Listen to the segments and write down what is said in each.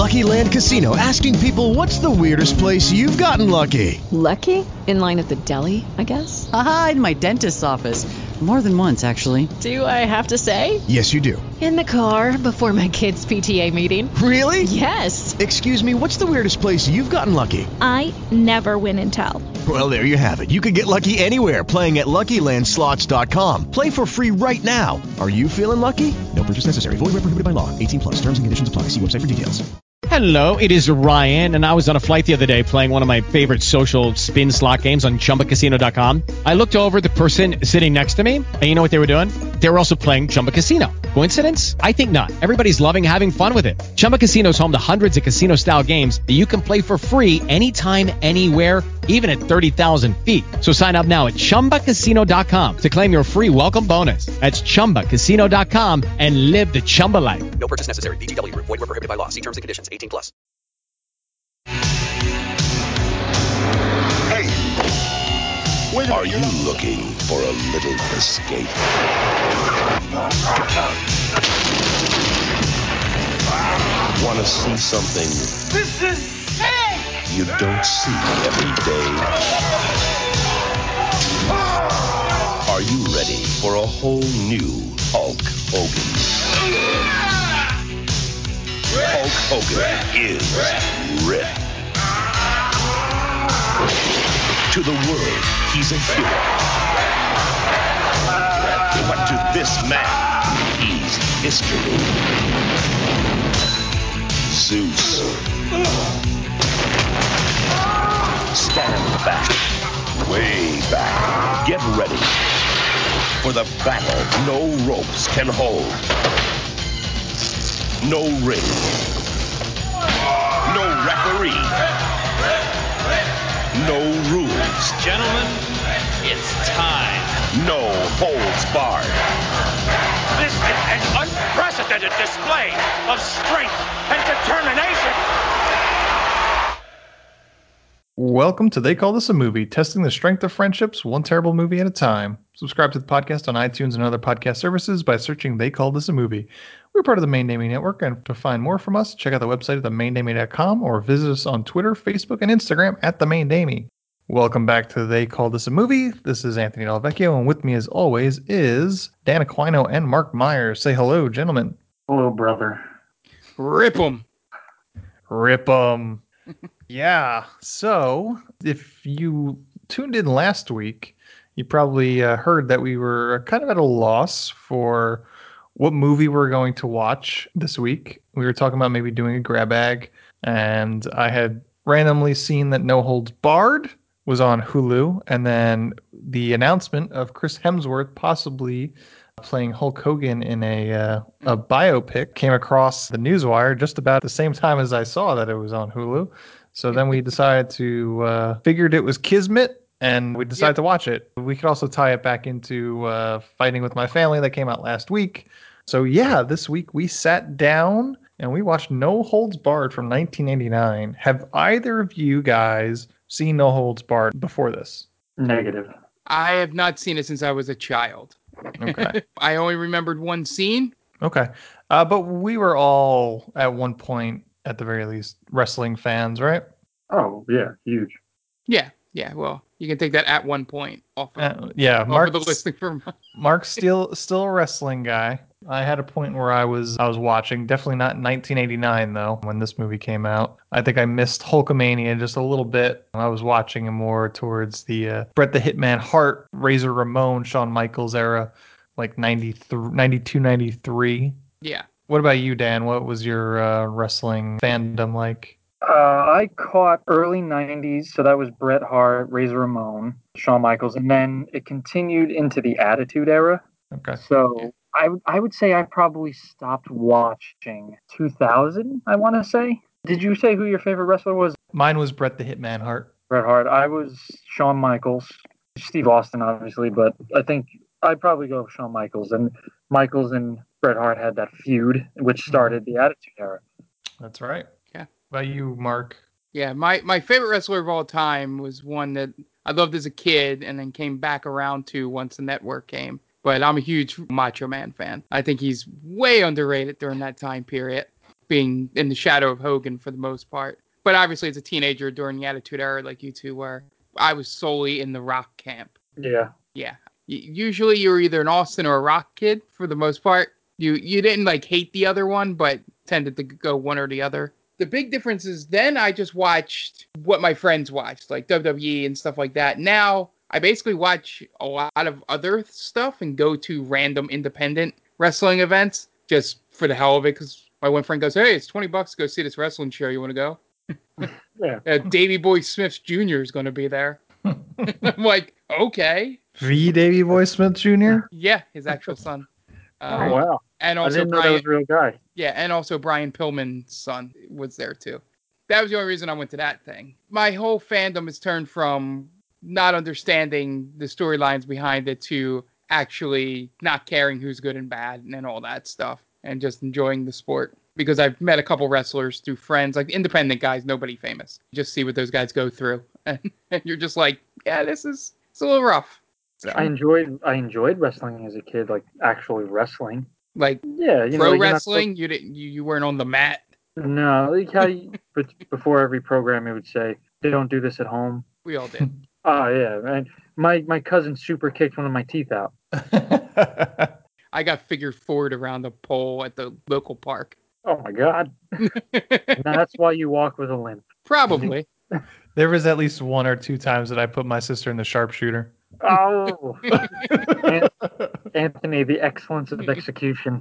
Lucky Land Casino, asking people, what's the weirdest place you've gotten lucky? Lucky? In line at the deli, I guess? Aha, in my dentist's office. More than once, actually. Do I have to say? Yes, you do. In the car before my kids' PTA meeting. Really? Yes. Excuse me, what's the weirdest place you've gotten lucky? I never win and tell. Well, there you have it. You can get lucky anywhere, playing at LuckyLandSlots.com. Play for free right now. Are you feeling lucky? No purchase necessary. Void where prohibited by law. 18+. Terms and conditions apply. See website for details. Hello, it is Ryan, and I was on a flight the other day playing one of my favorite social spin slot games on ChumbaCasino.com. I looked over at the person sitting next to me, and you know what they were doing? They were also playing Chumba Casino. Coincidence? I think not. Everybody's loving having fun with it. Chumba Casino is home to hundreds of casino-style games that you can play for free anytime, anywhere, even at 30,000 feet. So sign up now at ChumbaCasino.com to claim your free welcome bonus. That's ChumbaCasino.com and live the Chumba life. No purchase necessary. VGW. Void where prohibited by law. See terms and conditions. 18+. Hey, are you looking for a little escape? Want to see something This is sick! you don't see every day? Are you ready for a whole new Hulk Hogan? Hulk Hogan is ripped. To the world, he's a hero. But to this man, he's history. Zeus. Stand back. Way back. Get ready for the battle no ropes can hold. No ring. No referee. No rules. Gentlemen, it's time. No holds barred. This is an unprecedented display of strength and determination. Welcome to They Call This a Movie, testing the strength of friendships one terrible movie at a time. Subscribe to the podcast on iTunes and other podcast services by searching They Call This a Movie. We're part of the Main Damie Network, and to find more from us, check out the website at themaindamie.com or visit us on Twitter, Facebook, and Instagram at The Main Damie. Welcome back to They Call This a Movie. This is Anthony Delvecchio, and with me as always is Dan Aquino and Mark Myers. Say hello, gentlemen. Hello, brother. Rip 'em. Rip 'em. Yeah, so if you tuned in last week, you probably heard that we were kind of at a loss for what movie we're going to watch this week. We were talking about maybe doing a grab bag, and I had randomly seen that No Holds Barred was on Hulu, and then the announcement of Chris Hemsworth possibly playing Hulk Hogan in a biopic came across the newswire just about the same time as I saw that it was on Hulu. So then we decided to figured it was Kismet, and we decided to watch it. We could also tie it back into Fighting with My Family that came out last week. So yeah, this week we sat down and we watched No Holds Barred from 1989. Have either of you guys seen No Holds Barred before this? Negative. I have not seen it since I was a child. Okay. I only remembered one scene. Okay. But we were all at one point, at the very least, wrestling fans, right? Oh, yeah, huge. Yeah. Well, you can take that at one point off of, off of the listing for Mark's still a wrestling guy. I had a point where I was watching, definitely not in 1989 though, when this movie came out. I think I missed Hulkamania just a little bit. I was watching him more towards the Bret the Hitman Hart, Razor Ramon, Shawn Michaels era, like 92, 93. Yeah. What about you, Dan? What was your wrestling fandom like? I caught early 90s, so that was Bret Hart, Razor Ramon, Shawn Michaels, and then it continued into the Attitude Era. Okay. So I would say I probably stopped watching 2000, I want to say. Did you say who your favorite wrestler was? Mine was Bret the Hitman Hart. Bret Hart. I was Shawn Michaels. Steve Austin, obviously, but I think I'd probably go with Shawn Michaels. And Michaels and Bret Hart had that feud, which started the Attitude Era. That's right. Yeah. What about you, Mark? Yeah, my favorite wrestler of all time was one that I loved as a kid and then came back around to once the network came. But I'm a huge Macho Man fan. I think he's way underrated during that time period. being in the shadow of Hogan for the most part. But obviously, as a teenager during the Attitude Era, like you two were, I was solely in the Rock camp. Yeah. Yeah. Usually, you were either an Austin or a Rock kid for the most part. You didn't like hate the other one, but tended to go one or the other. The big difference is then I just watched what my friends watched, like WWE and stuff like that. Now I basically watch a lot of other stuff and go to random independent wrestling events just for the hell of it. Because my one friend goes, "Hey, it's $20 to go see this wrestling show. You want to go?" Yeah. Davey Boy Smith Jr. is going to be there. I'm like, okay. V. Davey Boy Smith Jr.? Yeah, his actual son. Oh, wow. And I also didn't know that was a real guy. Yeah, and also Brian Pillman's son was there too. That was the only reason I went to that thing. My whole fandom has turned from not understanding the storylines behind it to actually not caring who's good and bad and all that stuff and just enjoying the sport. Because I've met a couple wrestlers through friends, like independent guys, nobody famous. Just see what those guys go through. And you're just like, yeah, it's a little rough. So, I enjoyed wrestling as a kid, like actually wrestling. Like yeah, pro wrestling, you weren't on the mat. No, like how but before every program it would say they don't do this at home. We all did. Oh yeah, man. My cousin super kicked one of my teeth out. I got figured forward around a pole at the local park. Oh my god. That's why you walk with a limp. Probably. There was at least 1 or 2 times that I put my sister in the sharpshooter. Oh, Anthony, the excellence of execution.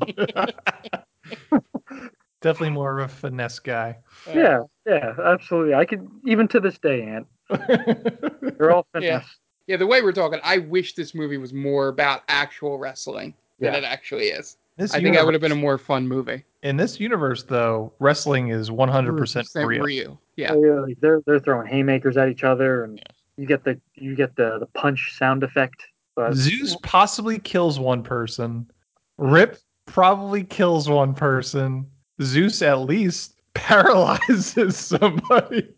Definitely more of a finesse guy. Yeah, absolutely. I could, even to this day, Ant. They're all finesse. Yeah, the way we're talking, I wish this movie was more about actual wrestling than it actually is. I think that would have been a more fun movie. In this universe, though, wrestling is 100% real. Yeah, like they're throwing haymakers at each other, and you get the punch sound effect. But Zeus possibly kills one person. Rip probably kills one person. Zeus at least paralyzes somebody.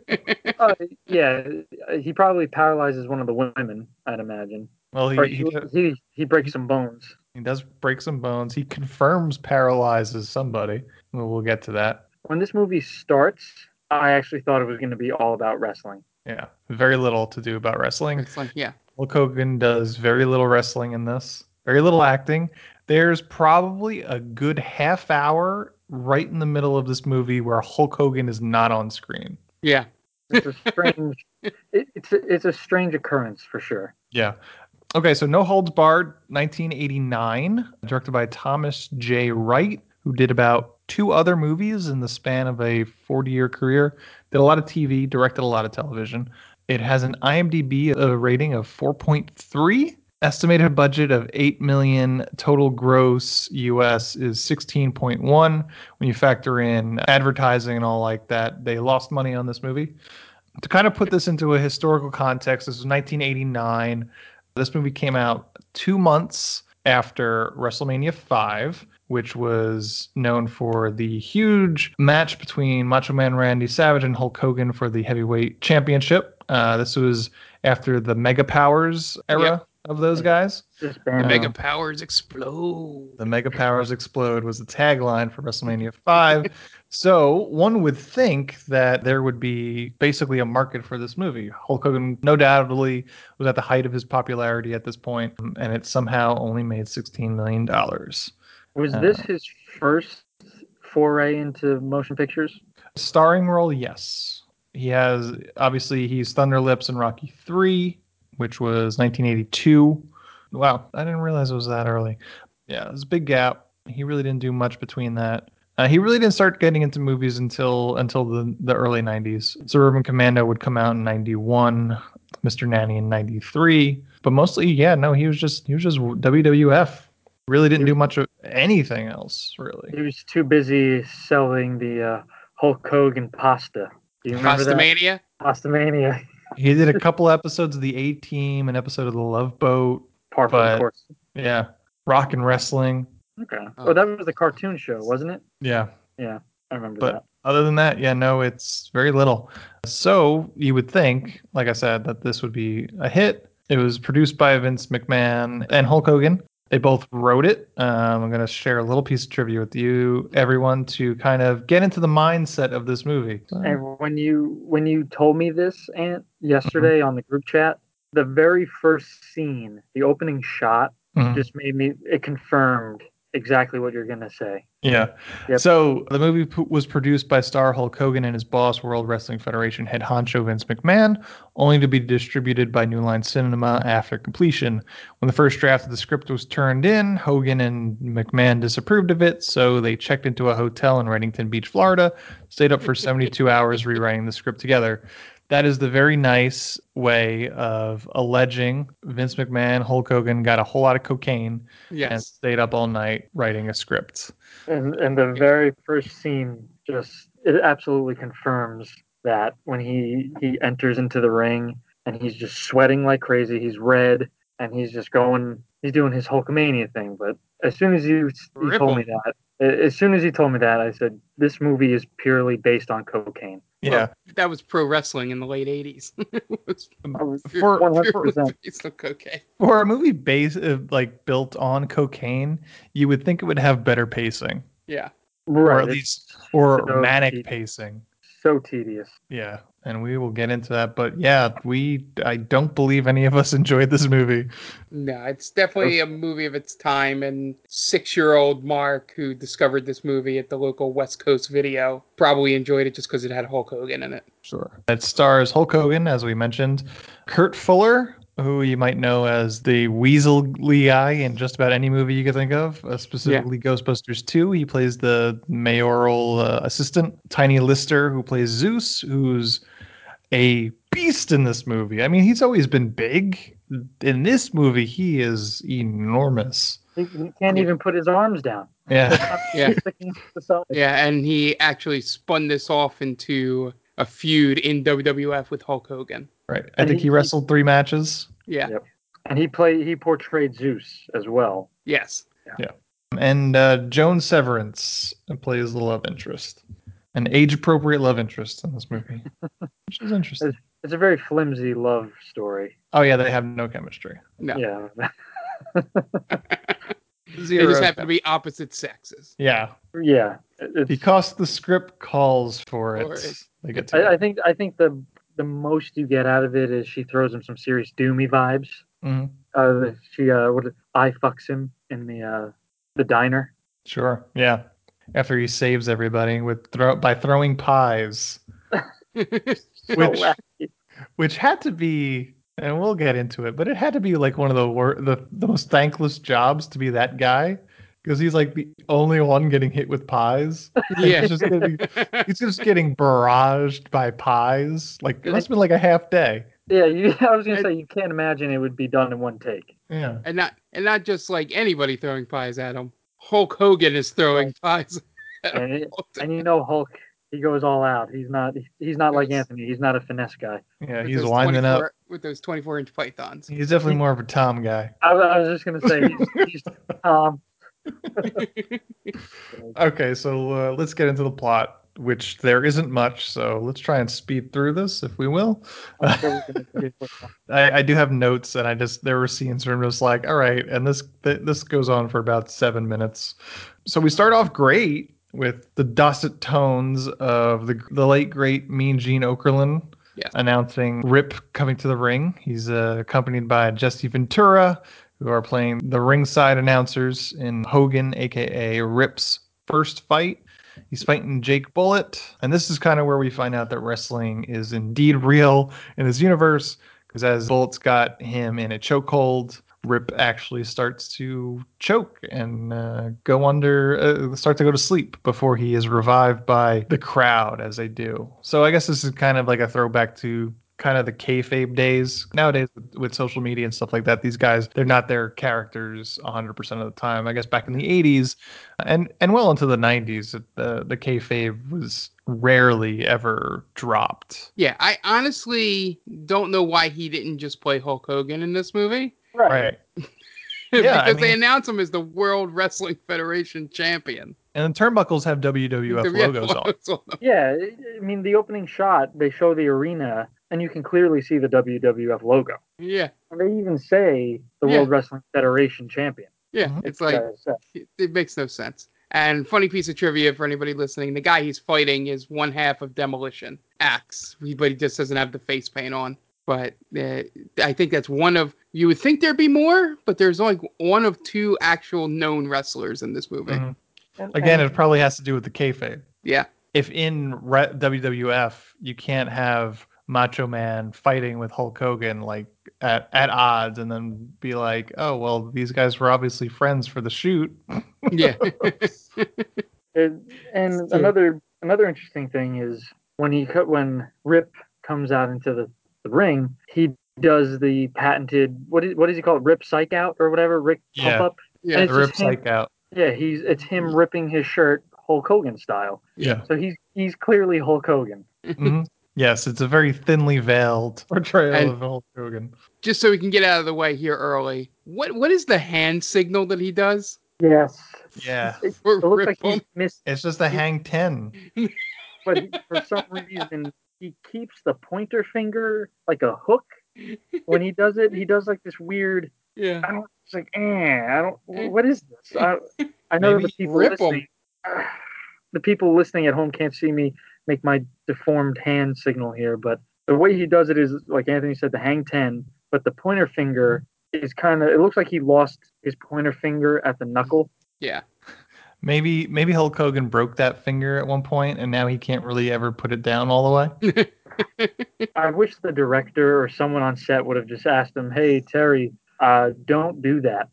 Yeah, he probably paralyzes one of the women, I'd imagine. Well, he breaks some bones. He does break some bones. He confirms paralyzes somebody. We'll get to that. When this movie starts, I actually thought it was going to be all about wrestling. Yeah, very little to do about wrestling. Yeah. Hulk Hogan does very little wrestling in this. Very little acting. There's probably a good half hour right in the middle of this movie where Hulk Hogan is not on screen. Yeah. It's a strange it's a strange occurrence for sure. Yeah. Okay, so No Holds Barred, 1989, directed by Thomas J. Wright, who did about 2 other movies in the span of a 40-year career. Did a lot of TV, directed a lot of television. It has an IMDb rating of 4.3. Estimated budget of $8 million. Total gross US is 16.1. When you factor in advertising and all like that, they lost money on this movie. To kind of put this into a historical context, this was 1989. This movie came out 2 months after WrestleMania 5, which was known for the huge match between Macho Man Randy Savage and Hulk Hogan for the heavyweight championship. This was after the Mega Powers era of those guys. The Mega Powers explode. The Mega Powers explode was the tagline for WrestleMania 5. So one would think that there would be basically a market for this movie. Hulk Hogan no doubtedly was at the height of his popularity at this point, and it somehow only made $16 million. Was this his first foray into motion pictures? Starring role, yes. He's Thunder Lips in Rocky 3, which was 1982. Wow, I didn't realize it was that early. Yeah, it was a big gap. He really didn't do much between that. He really didn't start getting into movies until the early 90s. Suburban Commando would come out in 91, Mr. Nanny in 93. But mostly, he was just WWF. Really didn't do much of anything else, really. He was too busy selling the Hulk Hogan pasta. Do you remember Pastamania? Pastamania. He did a couple episodes of the A-Team, an episode of the Love Boat. Of course. Yeah. Rock and Wrestling. Okay. Oh, that was the cartoon show, wasn't it? Yeah. Yeah, I remember but that. Other than that, it's very little. So you would think, like I said, that this would be a hit. It was produced by Vince McMahon and Hulk Hogan. They both wrote it. I'm going to share a little piece of trivia with you, everyone, to kind of get into the mindset of this movie. And when you told me this, Ant, yesterday on the group chat, the very first scene, the opening shot, just made me. It confirmed exactly what you're gonna say. Yeah. Yep. So the movie was produced by star Hulk Hogan and his boss, World Wrestling Federation head honcho Vince McMahon, only to be distributed by New Line Cinema after completion. When the first draft of the script was turned in, Hogan and McMahon disapproved of it, so they checked into a hotel in Reddington Beach, Florida, stayed up for 72 hours rewriting the script together. That is the very nice way of alleging Vince McMahon, Hulk Hogan got a whole lot of cocaine and stayed up all night writing a script. And the very first scene it absolutely confirms that when he enters into the ring and he's just sweating like crazy, he's red and he's doing his Hulkamania thing. But as soon as you told me that, I said this movie is purely based on cocaine. Yeah, well, that was pro wrestling in the late '80s. For 100%. Based on cocaine. For a movie built on cocaine, you would think it would have better pacing. Yeah, or at least manic pacing. So tedious. Yeah, and we will get into that. But yeah, I don't believe any of us enjoyed this movie. No, it's definitely a movie of its time. And 6-year-old Mark, who discovered this movie at the local West Coast Video, probably enjoyed it just because it had Hulk Hogan in it. Sure. It stars Hulk Hogan, as we mentioned, Kurt Fuller, who you might know as the Weasley guy in just about any movie you can think of, specifically Ghostbusters 2. He plays the mayoral assistant. Tiny Lister, who plays Zeus, who's a beast in this movie. I mean, he's always been big. In this movie, he is enormous. He can't even put his arms down. Yeah. Yeah, and he actually spun this off into a feud in WWF with Hulk Hogan. Right. I think he wrestled 3 matches. Yeah. Yep. And he portrayed Zeus as well. Yes. Yeah. And Joan Severance plays the love interest. An age-appropriate love interest in this movie, which is interesting. It's a very flimsy love story. Oh, yeah, they have no chemistry. No. Yeah. They just happen to be opposite sexes. Yeah. Yeah. Because the script calls for it. They get to I think the most you get out of it is she throws him some serious Doomy vibes. Mm-hmm. She eye fucks him in the diner. Sure. Yeah. After he saves everybody by throwing pies, which had to be, and we'll get into it, but it had to be like one of the most thankless jobs to be that guy, because he's like the only one getting hit with pies. Yeah, he's just getting barraged by pies. Like it must have been like a half day. Yeah, I was gonna say you can't imagine it would be done in one take. Yeah, and not just like anybody throwing pies at him. Hulk Hogan is throwing pies. And you know Hulk, he goes all out. He's not like Anthony. He's not a finesse guy. Yeah, he's winding up with those 24-inch pythons. He's definitely more of a Tom guy. I was just gonna say he's Tom. Okay, so let's get into the plot, which there isn't much, so let's try and speed through this, if we will. I do have notes, and there were scenes where I'm just like, all right, and this goes on for about 7 minutes. So we start off great with the dulcet tones of the late great Mean Gene Okerlund announcing Rip coming to the ring. He's accompanied by Jesse Ventura, who are playing the ringside announcers in Hogan, aka Rip's first fight. He's fighting Jake Bullet, and this is kind of where we find out that wrestling is indeed real in this universe, because as Bullet's got him in a chokehold, Rip actually starts to choke and start to go to sleep before he is revived by the crowd as they do. So I guess this is kind of like a throwback to kind of the kayfabe days. Nowadays, with social media and stuff like that, these guys, they're not their characters 100% of the time. I guess back in the 80s and well into the 90s, the kayfabe was rarely ever dropped. Yeah, I honestly don't know why he didn't just play Hulk Hogan in this movie. Right. Because they announce him as the World Wrestling Federation champion. And the turnbuckles have WWF logos on. Yeah, I mean, the opening shot, they show the arena, and you can clearly see the WWF logo. Yeah. And they even say the World Wrestling Federation champion. Yeah, it's like it makes no sense. And funny piece of trivia for anybody listening: the guy he's fighting is one half of Demolition Axe, but he just doesn't have the face paint on. But I think that's one of. You would think there'd be more, but there's only one of two actual known wrestlers in this movie. Mm-hmm. Again, it probably has to do with the kayfabe. Yeah. If in WWF you can't have Macho Man fighting with Hulk Hogan like at odds, and then be like, oh well, these guys were obviously friends for the shoot. Yeah. And another interesting thing is when Rip comes out into the ring, he does the patented what does he call it? Rip Psych Out or whatever, Rick Pump Up. Yeah, and it's Rip Psych Out. Yeah, it's him ripping his shirt Hulk Hogan style. Yeah. So he's clearly Hulk Hogan. Mm-hmm. Yes, it's a very thinly veiled portrayal of Hulk Hogan. Just so we can get out of the way here early, what is the hand signal that he does? Yes. Yeah. It looks like he's missed. It's just a hang 10. But for some reason, he keeps the pointer finger like a hook. When he does it, he does like this weird. Yeah. It's like, what is this? I know the people listening. The people listening at home can't see me make my deformed hand signal here, but the way he does it is like Anthony said, the hang 10, but the pointer finger is it looks like he lost his pointer finger at the knuckle. Yeah. Maybe Hulk Hogan broke that finger at one point, and now he can't really ever put it down all the way. I wish the director or someone on set would have just asked him, "Hey Terry, don't do that."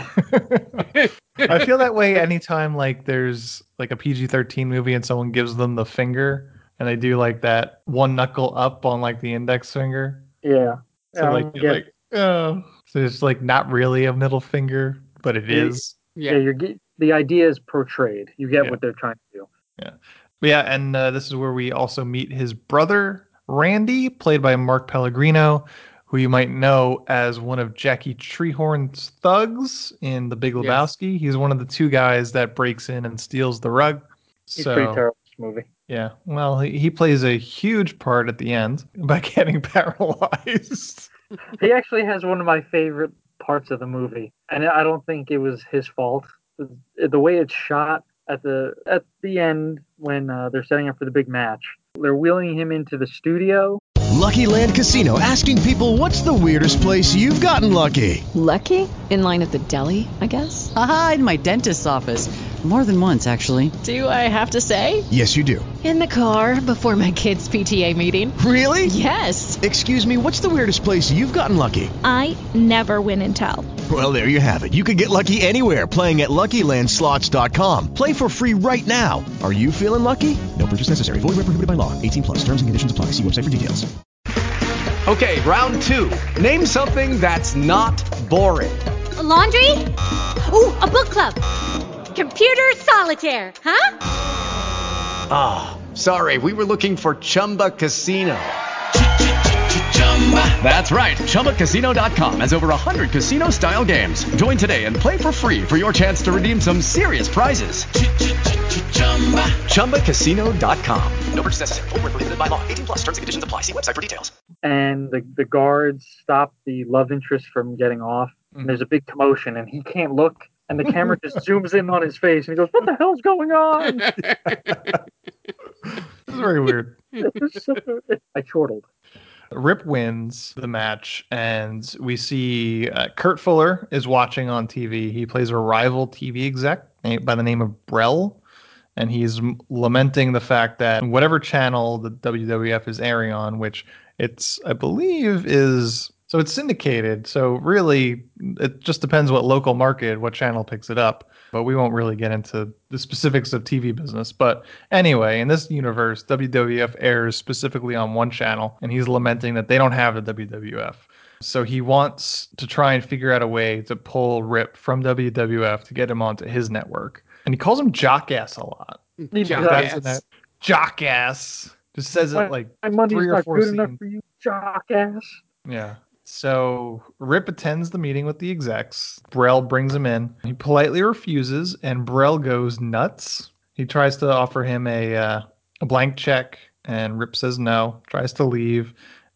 I feel that way anytime like there's like a PG-13 movie and someone gives them the finger and they do like that one knuckle up on like the index finger. Yeah. So so it's like not really a middle finger, but it is. Yeah. The idea is portrayed. You get what they're trying to do. Yeah. Yeah, and this is where we also meet his brother Randy, played by Mark Pellegrino, who you might know as one of Jackie Treehorn's thugs in The Big Lebowski. He's one of the two guys that breaks in and steals the rug. He's pretty terrible in this movie. Yeah, well, he plays a huge part at the end by getting paralyzed. He actually has one of my favorite parts of the movie, and I don't think it was his fault. The way it's shot at the end when they're setting up for the big match, they're wheeling him into the studio. Lucky Land Casino, asking people, what's the weirdest place you've gotten lucky? Lucky? In line at the deli, I guess? Aha, in my dentist's office. More than once, actually. Do I have to say? Yes, you do. In the car before my kids' PTA meeting. Really? Yes. Excuse me, what's the weirdest place you've gotten lucky? I never win and tell. Well, there you have it. You can get lucky anywhere, playing at LuckyLandSlots.com. Play for free right now. Are you feeling lucky? No purchase necessary. Void where prohibited by law. 18+. Terms and conditions apply. See website for details. Okay, round two. Name something that's not boring. A laundry? Ooh, a book club. Computer solitaire, huh? Ah, sorry, we were looking for Chumba Casino. That's right, ChumbaCasino.com has over 100 casino-style games. Join today and play for free for your chance to redeem some serious prizes. ChumbaCasino.com. No purchase necessary. Void where prohibited by law. 18+. Terms and conditions apply. See website for details. And the guards stop the love interest from getting off. And there's a big commotion, and he can't look. And the camera just zooms in on his face, and he goes, "What the hell's going on?" It's very weird. I chortled. Rip wins the match, and we see Kurt Fuller is watching on TV. He plays a rival TV exec by the name of Brell, and he's lamenting the fact that whatever channel the WWF is airing on, which I believe is... So it's syndicated, so really it just depends what local market, what channel picks it up. But we won't really get into the specifics of TV business. But anyway, in this universe, WWF airs specifically on one channel, and he's lamenting that they don't have the WWF. So he wants to try and figure out a way to pull Rip from WWF to get him onto his network. And he calls him Jockass a lot. Jockass. Just says it like my money's 3 or not 4 good scenes. enough for you, Jockass. Yeah. So Rip attends the meeting with the execs. Brell brings him in. He politely refuses, and Brell goes nuts. He tries to offer him a blank check, and Rip says no, tries to leave.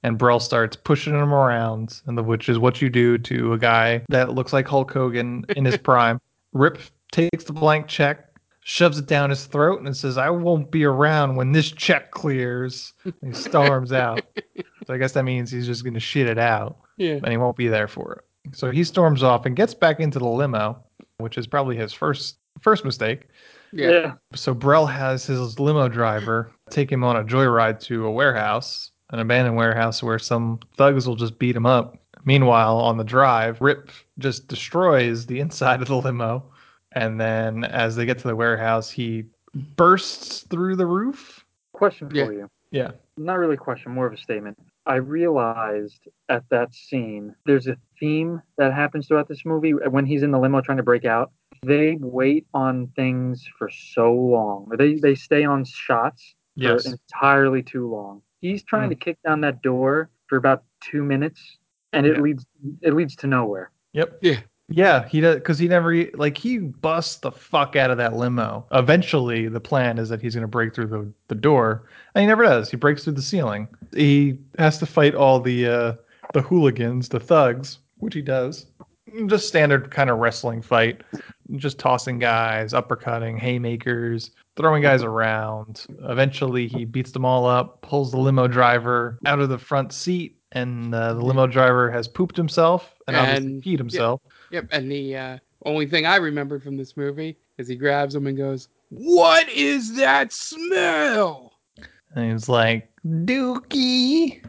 and Brell starts pushing him around, which is what you do to a guy that looks like Hulk Hogan in his prime. Rip takes the blank check, shoves it down his throat, and says, "I won't be around when this check clears." And he storms out. So I guess that means he's just going to shit it out. Yeah. And he won't be there for it. So he storms off and gets back into the limo, which is probably his first mistake. Yeah. So Brell has his limo driver take him on a joyride to a warehouse, an abandoned warehouse where some thugs will just beat him up. Meanwhile, on the drive, Rip just destroys the inside of the limo. And then as they get to the warehouse, he bursts through the roof. Question for you. Yeah. Not really a question, more of a statement. I realized at that scene, there's a theme that happens throughout this movie. When he's in the limo trying to break out, they wait on things for so long. They stay on shots for entirely too long. He's trying to kick down that door for about 2 minutes, and it leads to nowhere. Yep. Yeah, he does, because he busts the fuck out of that limo. Eventually, the plan is that he's going to break through the door, and he never does. He breaks through the ceiling. He has to fight all the hooligans, the thugs, which he does. Just standard kind of wrestling fight, just tossing guys, uppercutting, haymakers, throwing guys around. Eventually, he beats them all up, pulls the limo driver out of the front seat, and the limo driver has pooped himself and obviously peed himself. Yep, and the only thing I remember from this movie is he grabs him and goes, "What is that smell?" And he's like, "Dookie."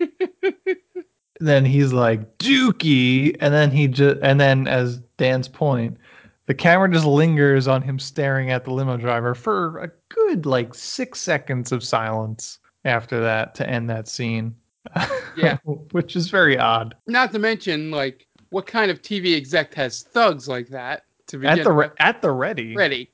Then he's like, "Dookie," and then as Dan's point, the camera just lingers on him staring at the limo driver for a good 6 seconds of silence after that to end that scene. Yeah. Which is very odd. Not to mention, what kind of TV exec has thugs like that to begin at the ready? Ready.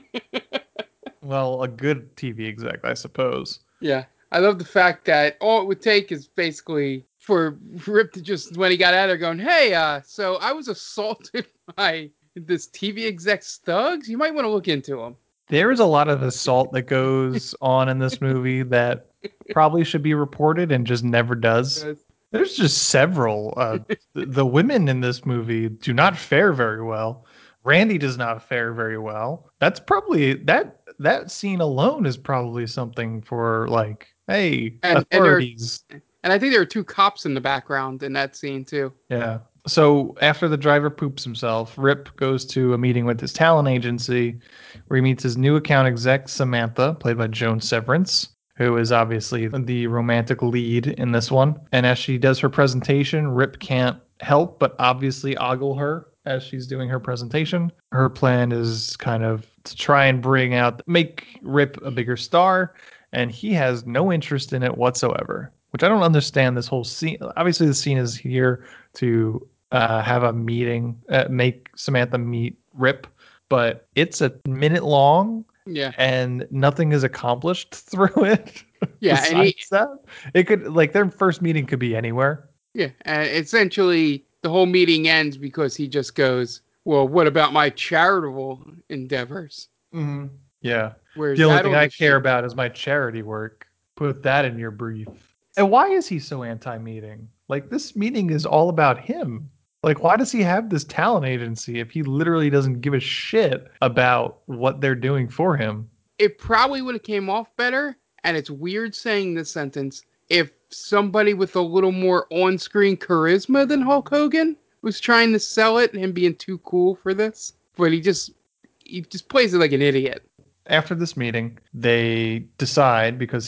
Well, a good TV exec, I suppose. Yeah. I love the fact that all it would take is basically for Rip to just, when he got out of there, going, "Hey, so I was assaulted by this TV exec's thugs. You might want to look into them." There is a lot of assault that goes on in this movie that probably should be reported and just never does. There's just several. The women in this movie do not fare very well. Randy does not fare very well. That's probably that scene alone is probably something for hey, authorities. And I think there are 2 cops in the background in that scene too. Yeah. So after the driver poops himself, Rip goes to a meeting with his talent agency where he meets his new account exec, Samantha, played by Joan Severance, who is obviously the romantic lead in this one. And as she does her presentation, Rip can't help but obviously ogle her as she's doing her presentation. Her plan is kind of to try and make Rip a bigger star, and he has no interest in it whatsoever, which I don't understand this whole scene. Obviously, the scene is here to have a meeting, make Samantha meet Rip, but it's a minute long. Yeah. And nothing is accomplished through it. Yeah. And it could, their first meeting could be anywhere. Yeah. And essentially, the whole meeting ends because he just goes, "Well, what about my charitable endeavors?" Mm-hmm. Yeah. Whereas the only thing I care about is my charity work. Put that in your brief. And why is he so anti-meeting? This meeting is all about him. Why does he have this talent agency if he literally doesn't give a shit about what they're doing for him? It probably would have came off better, and it's weird saying this sentence, if somebody with a little more on-screen charisma than Hulk Hogan was trying to sell it and him being too cool for this. But he just plays it like an idiot. After this meeting, they decide, because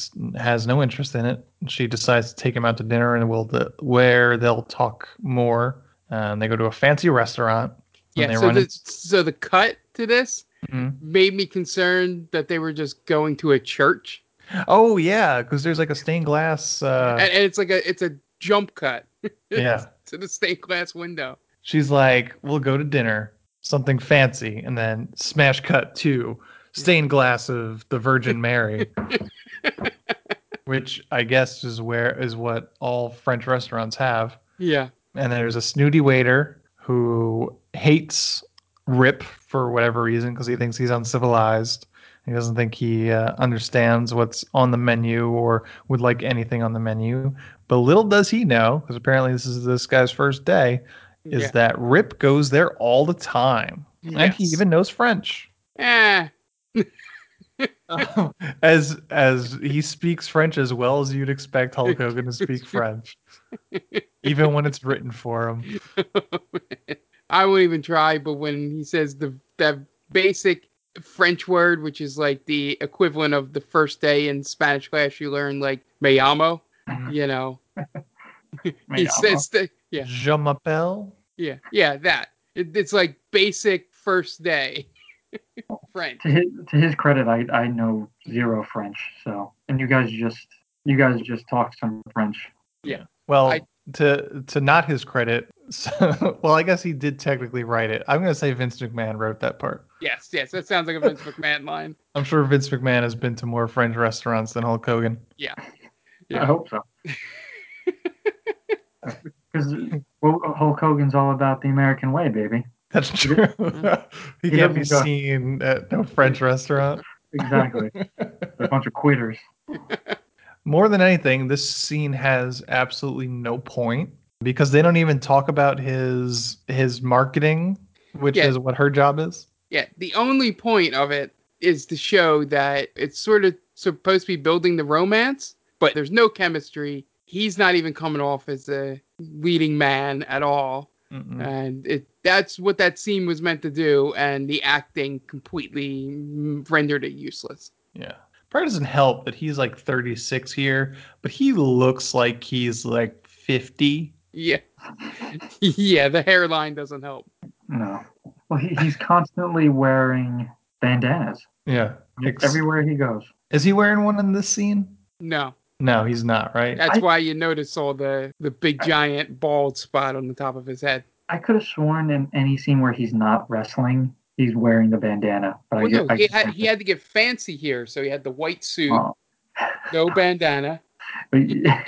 has no interest in it, she decides to take him out to dinner and where they'll talk more. They go to a fancy restaurant. Yeah, so the cut to this made me concerned that they were just going to a church. Oh, yeah, because there's a stained glass... And it's it's a jump cut. Yeah. To the stained glass window. She's like, "We'll go to dinner, something fancy," and then smash cut to stained glass of the Virgin Mary, which I guess is what all French restaurants have. Yeah. And there's a snooty waiter who hates Rip for whatever reason because he thinks he's uncivilized. He doesn't think he understands what's on the menu or would like anything on the menu. But little does he know, because apparently this is this guy's first day, is that Rip goes there all the time. And he even knows French. As he speaks French as well as you'd expect Hulk Hogan to speak French. Even when it's written for him. I won't even try, but when he says that basic French word, which is like the equivalent of the first day in Spanish class you learn, like me llamo, you know. He says that, Je m'appelle. Yeah, that. It's like basic first day French. To his credit, I know zero French, so and you guys just talk some French. Yeah. Well, to not his credit, well, I guess he did technically write it. I'm going to say Vince McMahon wrote that part. Yes, that sounds like a Vince McMahon line. I'm sure Vince McMahon has been to more French restaurants than Hulk Hogan. Yeah. I hope so. Because Hulk Hogan's all about the American way, baby. That's true. He can't be seen at no French restaurant. Exactly. A bunch of quitters. More than anything, this scene has absolutely no point because they don't even talk about his marketing, which is what her job is. Yeah, the only point of it is to show that it's sort of supposed to be building the romance, but there's no chemistry. He's not even coming off as a leading man at all. Mm-mm. And that's what that scene was meant to do, and the acting completely rendered it useless. Yeah. Probably doesn't help that he's like 36 here, but he looks like he's like 50. Yeah. Yeah, the hairline doesn't help. No. Well, he's constantly wearing bandanas. Yeah. Everywhere he goes. Is he wearing one in this scene? No. No, he's not, right? That's why you notice all the big giant bald spot on the top of his head. I could have sworn in any scene where he's not wrestling, he's wearing the bandana. But he had to get fancy here, so he had the white suit, no bandana. But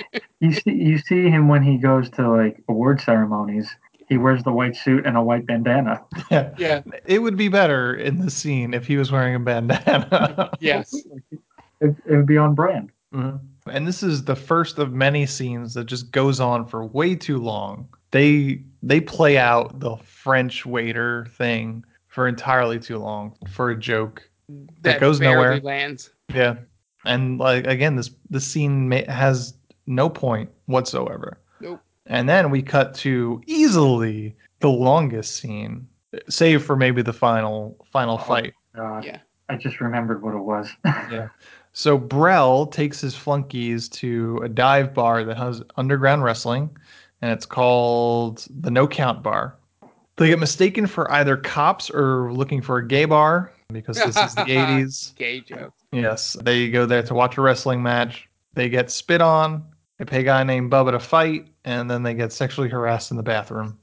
you see him when he goes to like award ceremonies. He wears the white suit and a white bandana. Yeah. It would be better in the scene if he was wearing a bandana. Yes. It would be on brand. Mm-hmm. And this is the first of many scenes that just goes on for way too long. They play out the French waiter thing for entirely too long for a joke that goes nowhere. Lands. Yeah, and like again, this scene has no point whatsoever. Nope. And then we cut to easily the longest scene, save for maybe the final fight. Yeah. I just remembered what it was. Yeah. So Brell takes his flunkies to a dive bar that has underground wrestling, and it's called the No Count Bar. They get mistaken for either cops or looking for a gay bar because this is the 80s. Gay joke. Yes. They go there to watch a wrestling match. They get spit on. They pay a guy named Bubba to fight, and then they get sexually harassed in the bathroom.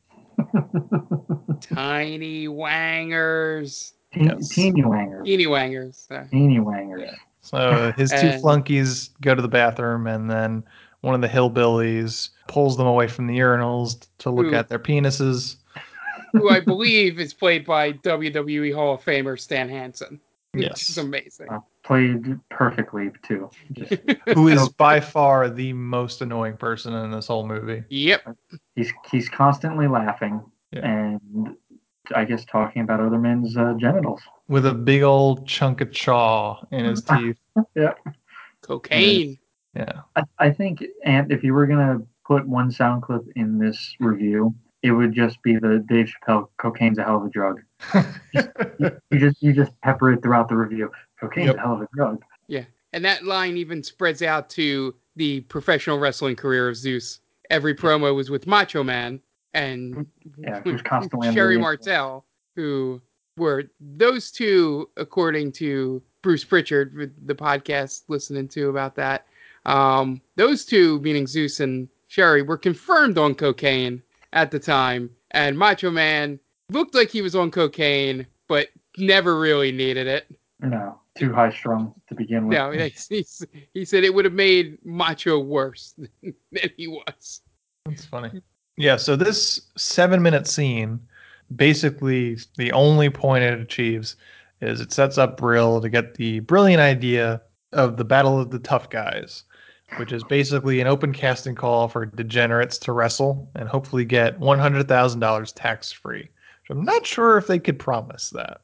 Tiny wangers. Teeny wangers. Teeny wangers. Teeny wangers. Yeah. So his two flunkies go to the bathroom, and then one of the hillbillies pulls them away from the urinals to look at their penises. Who I believe is played by WWE Hall of Famer Stan Hansen. Yes. Which is amazing. Played perfectly, too. Who is by far the most annoying person in this whole movie. Yep. He's constantly laughing and I guess talking about other men's genitals. With a big old chunk of chaw in his teeth. Yeah. Cocaine. Yeah. I think, Ant, if you were going to put one sound clip in this review, it would just be the Dave Chappelle, cocaine's a hell of a drug. you just pepper it throughout the review. Cocaine's a hell of a drug. Yeah. And that line even spreads out to the professional wrestling career of Zeus. Every promo was with Macho Man and who's constantly Sherry Martel, who were those two, according to Bruce Pritchard, the podcast listening to about that. Those two, meaning Zeus and Sherry, were confirmed on cocaine at the time, and Macho Man looked like he was on cocaine, but never really needed it. No, too high strung to begin with. No, he said it would have made Macho worse than he was. That's funny. Yeah, so this 7-minute scene, basically the only point it achieves is it sets up Brill to get the brilliant idea of the Battle of the Tough Guys, which is basically an open casting call for degenerates to wrestle and hopefully get $100,000 tax-free. Which I'm not sure if they could promise that.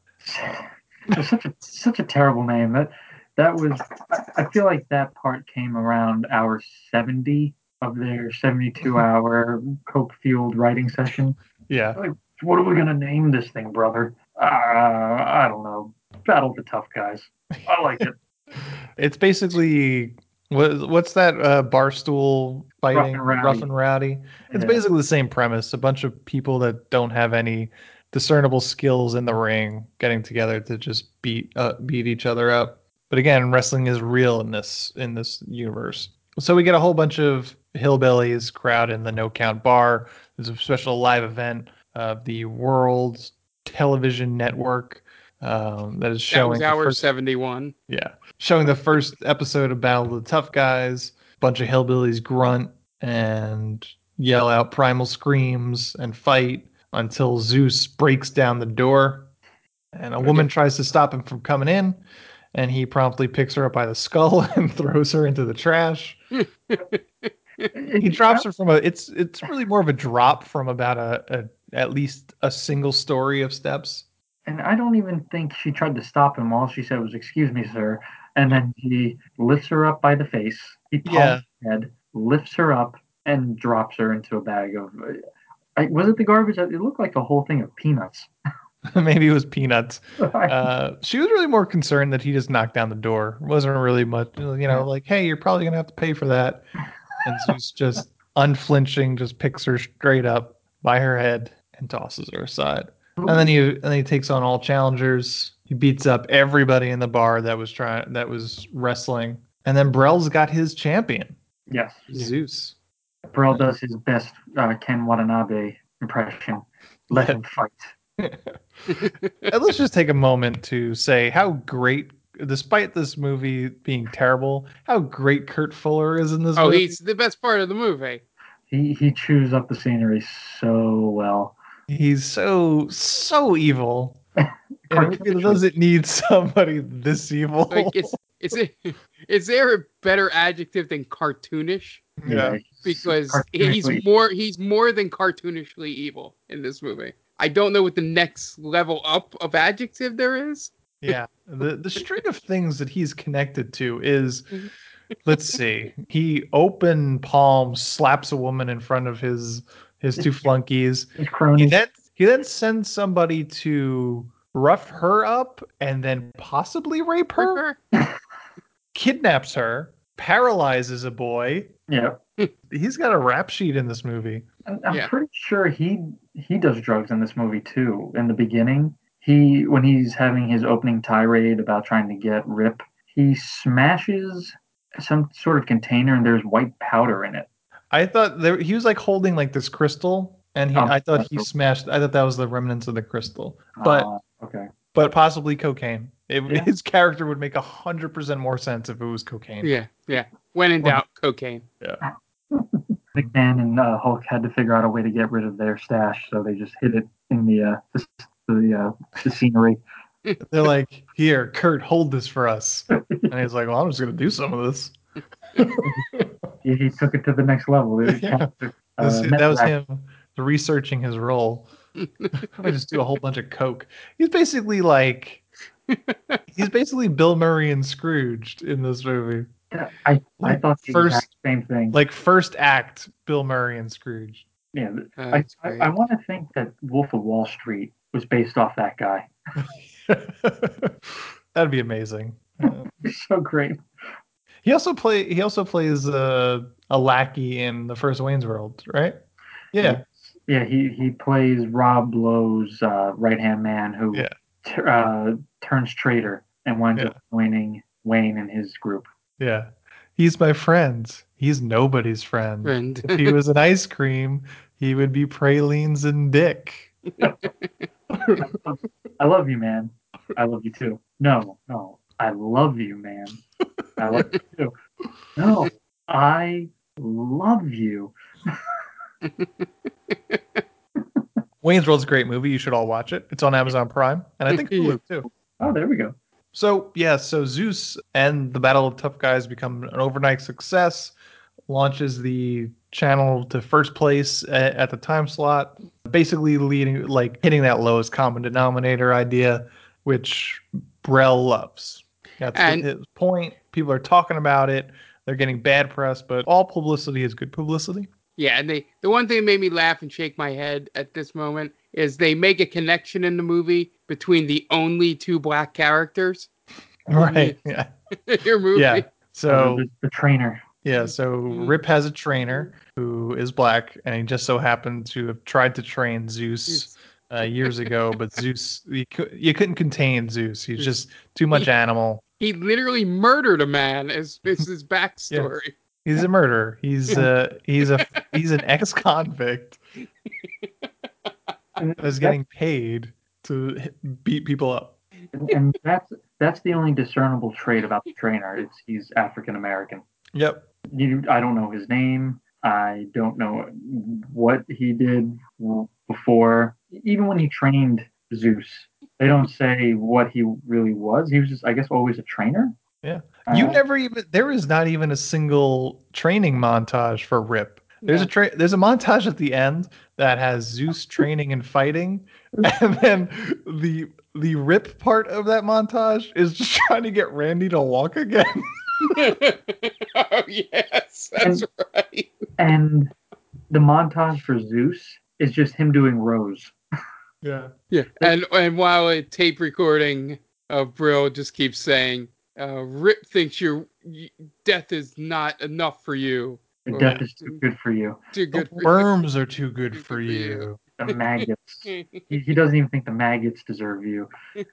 It's such a terrible name. That was. I feel like that part came around hour 70 of their 72-hour coke-fueled writing session. Yeah. Like, what are we gonna name this thing, brother? I don't know. Battle of the Tough Guys. I like it. It's basically what's that barstool fighting? Rough and Rowdy. It's basically the same premise. A bunch of people that don't have any discernible skills in the ring getting together to just beat each other up. But again, wrestling is real in this universe. So we get a whole bunch of hillbillies crowd in the No Count Bar. There's a special live event of the World Television Network that is showing. That was hour 71. Yeah, showing the first episode of Battle of the Tough Guys. A bunch of hillbillies grunt and yell out primal screams and fight until Zeus breaks down the door, and a woman tries to stop him from coming in. And he promptly picks her up by the skull and throws her into the trash. He drops her from it's really more of a drop from about at least a single story of steps. And I don't even think she tried to stop him. All she said was, "Excuse me, sir." And then he lifts her up by the face. He palms her head, lifts her up, and drops her into a bag of. Was it the garbage? It looked like a whole thing of peanuts. Maybe it was peanuts. She was really more concerned that he just knocked down the door. It wasn't really much, like, hey, you're probably gonna have to pay for that. And Zeus just unflinching, just picks her straight up by her head and tosses her aside. And then he takes on all challengers. He beats up everybody in the bar that was wrestling. And then Brell's got his champion. Yes, Zeus. Brell does his best Ken Watanabe impression. Let him fight. And let's just take a moment to say how great, despite this movie being terrible, how great Kurt Fuller is in this movie. Oh, he's the best part of the movie. He chews up the scenery so well. He's so evil. And it doesn't need somebody this evil. Like, is there a better adjective than cartoonish? Yeah. Because he's more than cartoonishly evil in this movie. I don't know what the next level up of adjective there is. Yeah. The string of things that he's connected to is, let's see, he open palm slaps a woman in front of his two flunkies. He then sends somebody to rough her up and then possibly rape her. Kidnaps her, paralyzes a boy. Yeah. He's got a rap sheet in this movie. I'm pretty sure he does drugs in this movie too. In the beginning, when he's having his opening tirade about trying to get Rip, he smashes some sort of container and there's white powder in it. I thought he was like holding like this crystal, and I thought he smashed. I thought that was the remnants of the crystal, but okay. But possibly cocaine. His character would make 100% more sense if it was cocaine. Yeah. When in doubt, cocaine. Yeah. McMahon and Hulk had to figure out a way to get rid of their stash, so they just hid it in the scenery. They're like, "Here, Kurt, hold this for us," and he's like, "Well, I'm just gonna do some of this." He took it to the next level. That was him researching his role. I just do a whole bunch of coke. He's basically Bill Murray and Scrooged in this movie. Yeah, I thought the exact same thing. Like first act, Bill Murray and Scrooge. Yeah, I want to think that Wolf of Wall Street was based off that guy. That'd be amazing. So great. He also plays a lackey in the first Wayne's World, right? Yeah. Yeah, he plays Rob Lowe's right-hand man who turns traitor and winds up joining Wayne and his group. Yeah. He's my friend. He's nobody's friend. If he was an ice cream, he would be pralines and dick. I love you, man. I love you too. No. I love you, man. I love you too. No, I love you. Wayne's World's a great movie. You should all watch it. It's on Amazon Prime, and I think Hulu too. Oh, there we go. So Zeus and the Battle of Tough Guys become an overnight success, launches the channel to first place at the time slot, basically leading, like, hitting that lowest common denominator idea, which Brel loves. That's his point. People are talking about it. They're getting bad press, but all publicity is good publicity. Yeah, and the one thing that made me laugh and shake my head at this moment is they make a connection in the movie between the only two black characters. Right. Yeah. Your movie. Yeah. So the trainer. Yeah. So Rip has a trainer who is black, and he just so happened to have tried to train Zeus years ago, but Zeus, you couldn't contain Zeus. He's just too much animal. He literally murdered a man. Is his backstory? Yeah. He's a murderer. He's an ex-convict that's getting paid to beat people up. And that's the only discernible trait about the trainer. He's African American. Yep. I don't know his name. I don't know what he did before. Even when he trained Zeus, they don't say what he really was. He was just, I guess, always a trainer. Yeah. There is not even a single training montage for Rip. There's a montage at the end that has Zeus training and fighting, and then the Rip part of that montage is just trying to get Randy to walk again. Oh yes, that's right. And the montage for Zeus is just him doing rows. Yeah. Yeah. And while a tape recording of Brill just keeps saying, Rip thinks your death is not enough for you. Death is too good for you. Too good. The worms are too good for you. The maggots. He doesn't even think the maggots deserve you.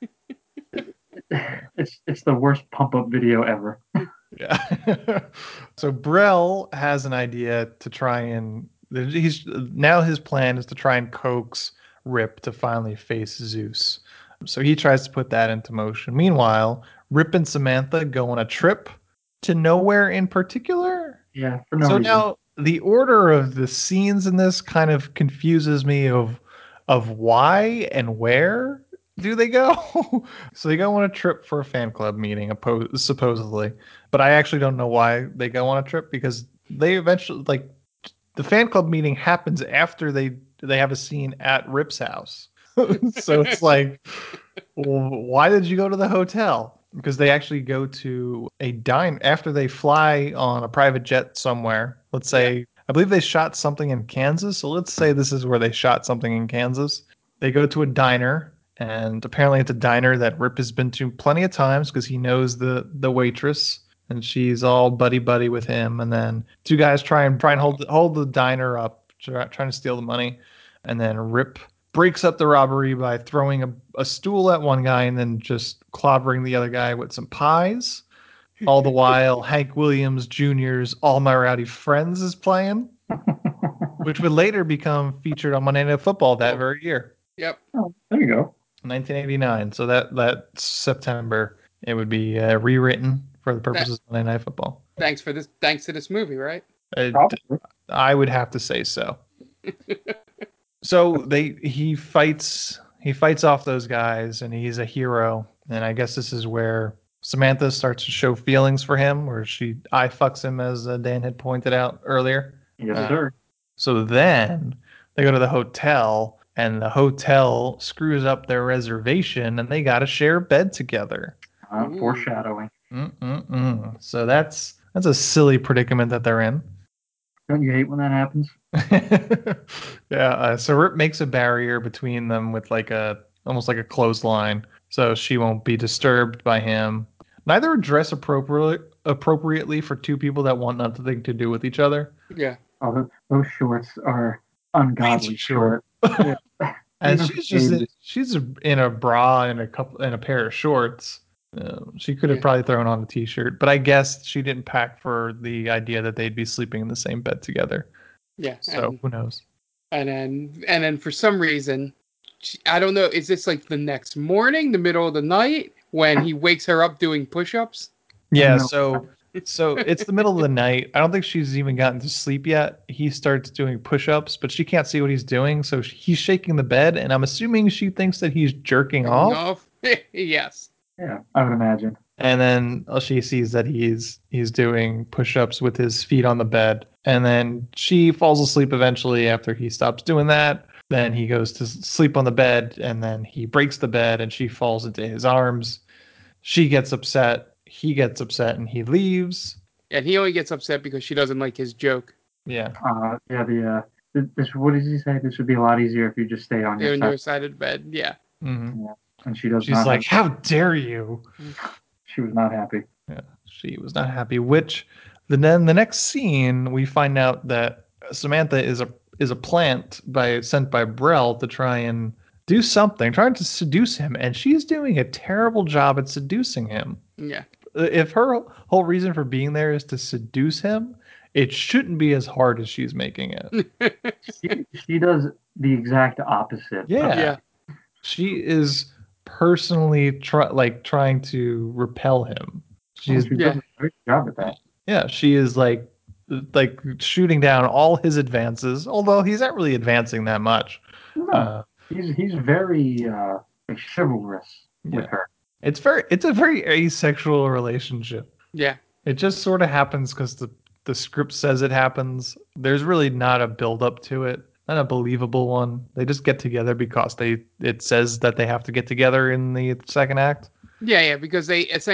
It's the worst pump up video ever. Yeah. So Brel has an idea to try and his plan is to try and coax Rip to finally face Zeus. So he tries to put that into motion. Meanwhile, Rip and Samantha go on a trip to nowhere in particular. Yeah, for no reason. Now the order of the scenes in this kind of confuses me of why and where do they go. So they go on a trip for a fan club meeting, supposedly, but I actually don't know why they go on a trip, because they eventually, like, the fan club meeting happens after they have a scene at Rip's house. So it's like, well, why did you go to the hotel? Because they actually go to a dine after they fly on a private jet somewhere. Let's say, I believe they shot something in Kansas. So let's say this is where they shot something in Kansas. They go to a diner, and apparently it's a diner that Rip has been to plenty of times because he knows the waitress, and she's all buddy with him. And then two guys try and hold the diner up, trying to steal the money. And then Rip breaks up the robbery by throwing a stool at one guy and then just clobbering the other guy with some pies. All the while, Hank Williams Jr.'s All My Rowdy Friends is playing, which would later become featured on Monday Night Football that very year. Yep. Oh, there you go. 1989. So that September, it would be rewritten for the purposes of Monday Night Football. Thanks to this movie, right? I would have to say so. So he fights off those guys, and he's a hero. And I guess this is where Samantha starts to show feelings for him, where eye fucks him, as Dan had pointed out earlier. Yes, sir. So then they go to the hotel, and the hotel screws up their reservation, and they got to share a bed together. Foreshadowing. So that's a silly predicament that they're in. Don't you hate when that happens? Yeah. So Rip makes a barrier between them with almost like a clothesline, so she won't be disturbed by him. Neither dress appropriately for two people that want nothing to do with each other. Yeah. Oh, those shorts are ungodly short. Yeah. And she's in a bra and a pair of shorts. She could have probably thrown on a t-shirt, but I guess she didn't pack for the idea that they'd be sleeping in the same bed together. Yeah. So who knows? And then for some reason, I don't know, is this like the next morning, the middle of the night, when he wakes her up doing push-ups? Yeah, so it's the middle of the night. I don't think she's even gotten to sleep yet. He starts doing push-ups, but she can't see what he's doing, so he's shaking the bed, and I'm assuming she thinks that he's jerking off. Yes. Yeah, I would imagine. And then she sees that he's doing push-ups with his feet on the bed. And then she falls asleep eventually after he stops doing that. Then he goes to sleep on the bed, and then he breaks the bed, and she falls into his arms. She gets upset. He gets upset, and he leaves. And he only gets upset because she doesn't like his joke. Yeah. This. What did he say? This would be a lot easier if you just stayed on your side of the bed. Yeah. Mm-hmm. Yeah. And she does. She's like, "How dare you?" She was not happy. Yeah, she was not happy. Which then the next scene we find out that Samantha is a plant sent by Brell to try and do something, trying to seduce him, and she's doing a terrible job at seducing him. Yeah. If her whole reason for being there is to seduce him, it shouldn't be as hard as she's making it. she does the exact opposite. Yeah. She is personally trying to repel him. She does a great job at that. Yeah, she is like shooting down all his advances, although he's not really advancing that much. No, he's very chivalrous with her. It's a very asexual relationship. Yeah. It just sort of happens because the script says it happens. There's really not a build up to it. Not a believable one. They just get together because it says that they have to get together in the second act. Yeah, because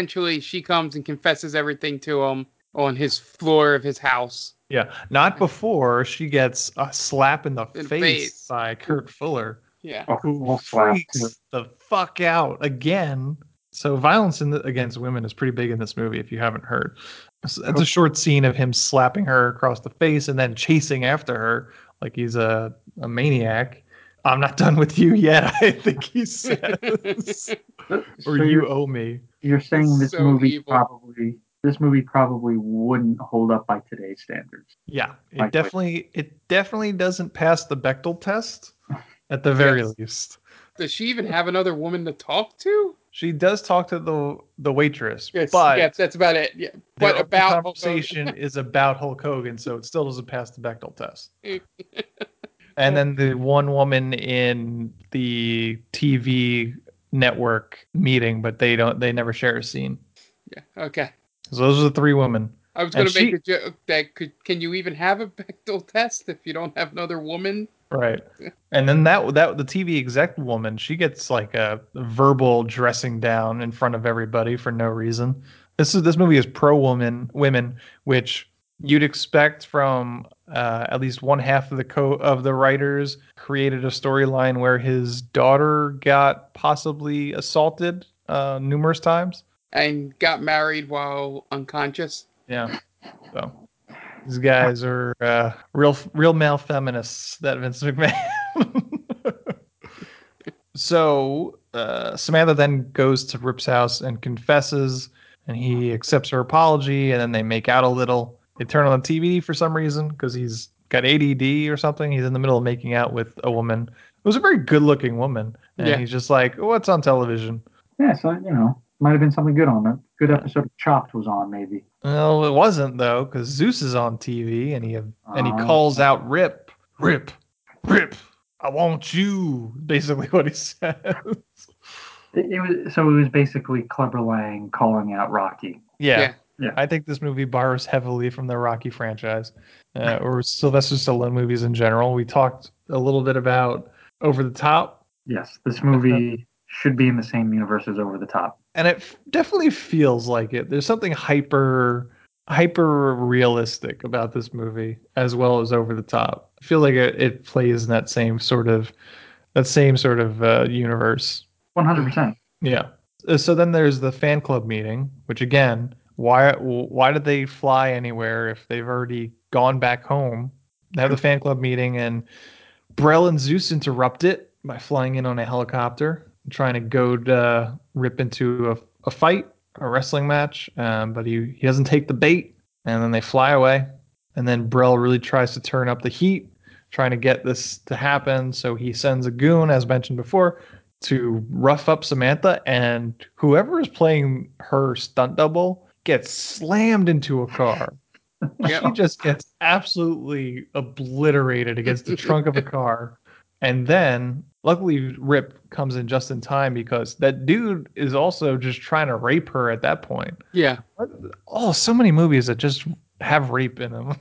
she comes and confesses everything to him on his floor of his house. Yeah, not before she gets a slap in the face by Kurt Fuller. Yeah, who freaks the fuck out again. So violence against women is pretty big in this movie, if you haven't heard. It's a short scene of him slapping her across the face and then chasing after her like he's a maniac. I'm not done with you yet, I think he says. Or you owe me. You're saying this movie evil. This movie probably wouldn't hold up by today's standards. Yeah, it definitely doesn't pass the Bechdel test at the very least. Does she even have another woman to talk to? She does talk to the waitress, yes, but yes, that's about it. Yeah, but the conversation is about Hulk Hogan, so it still doesn't pass the Bechdel test. And then the one woman in the TV network meeting, but they never share a scene. Yeah. Okay. So those are the three women. I was going to make a joke that can you even have a Bechdel test if you don't have another woman? Right. And then that the TV exec woman, she gets like a verbal dressing down in front of everybody for no reason. This movie is pro women, which you'd expect from at least one half of the writers created a storyline where his daughter got possibly assaulted numerous times and got married while unconscious. Yeah. So these guys are real male feminists, that Vince McMahon. So Samantha then goes to Rip's house and confesses, and he accepts her apology, and then they make out a little. They turn on the TV for some reason because he's got ADD or something. He's in the middle of making out with a woman. It was a very good-looking woman, and he's just like, "What's on television?" Yeah, so might have been something good on it. Good episode of Chopped was on, maybe. Well, it wasn't though, because Zeus is on TV, and he calls out Rip, I want you. Basically, what he says. It was basically Clubber Lang calling out Rocky. Yeah. I think this movie borrows heavily from the Rocky franchise, or Sylvester Stallone movies in general. We talked a little bit about Over the Top. Yes, this movie should be in the same universe as Over the Top. And it definitely feels like it. There's something hyper realistic about this movie, as well as Over the Top. I feel like it plays in that same sort of universe. 100%. Yeah. So then there's the fan club meeting, which again, why did they fly anywhere if they've already gone back home? They have the fan club meeting, and Brell and Zeus interrupt it by flying in on a helicopter, trying to goad Rip into a fight, a wrestling match, but he doesn't take the bait, and then they fly away. And then Brell really tries to turn up the heat, trying to get this to happen. So he sends a goon, as mentioned before, to rough up Samantha, and whoever is playing her stunt double gets slammed into a car. She just gets absolutely obliterated against the trunk of a car. And then luckily Rip comes in just in time because that dude is also just trying to rape her at that point. Yeah. Oh, so many movies that just have rape in them.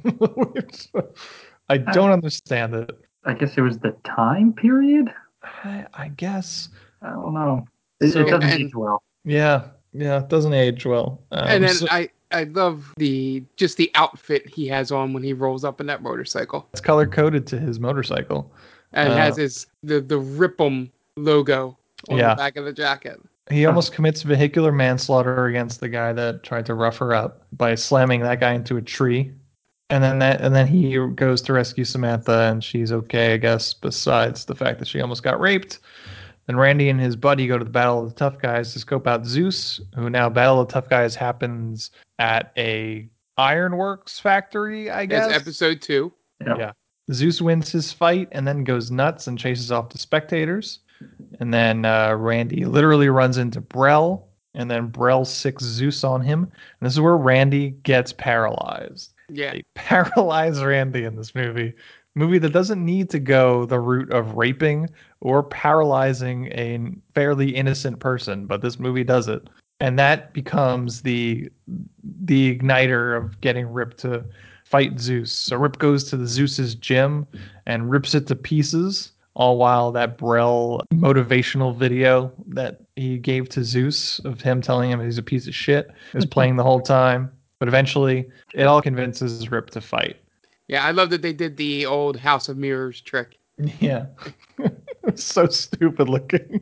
I don't understand it. I guess it was the time period. I guess. I don't know. It So- doesn't and- age well. Yeah, it doesn't age well. And then so- I love the outfit he has on when he rolls up in that motorcycle. it's color coded to his motorcycle. And it has the Rip'em logo on Yeah. the back of the jacket. He almost commits vehicular manslaughter against the guy that tried to rough her up by slamming that guy into a tree. And then he goes to rescue Samantha, and she's okay, I guess, besides the fact that she almost got raped. Then Randy and his buddy go to the Battle of the Tough Guys to scope out Zeus, who now Battle of the Tough Guys happens at a ironworks factory, I guess. That's episode 2. Yeah. Zeus wins his fight and then goes nuts and chases off the spectators. And then Randy literally runs into Brel, and then Brel sicks Zeus on him. And this is where Randy gets paralyzed. Yeah. They paralyze Randy in this movie. Movie that doesn't need to go the route of raping or paralyzing a fairly innocent person, but this movie does it. And that becomes the igniter of getting Rip to fight Zeus. So Rip goes to the Zeus's gym and rips it to pieces, all while that Brel motivational video that he gave to Zeus of him telling him he's a piece of shit is playing the whole time. But eventually, it all convinces Rip to fight. Yeah, I love that they did the old House of Mirrors trick. Yeah. So stupid looking.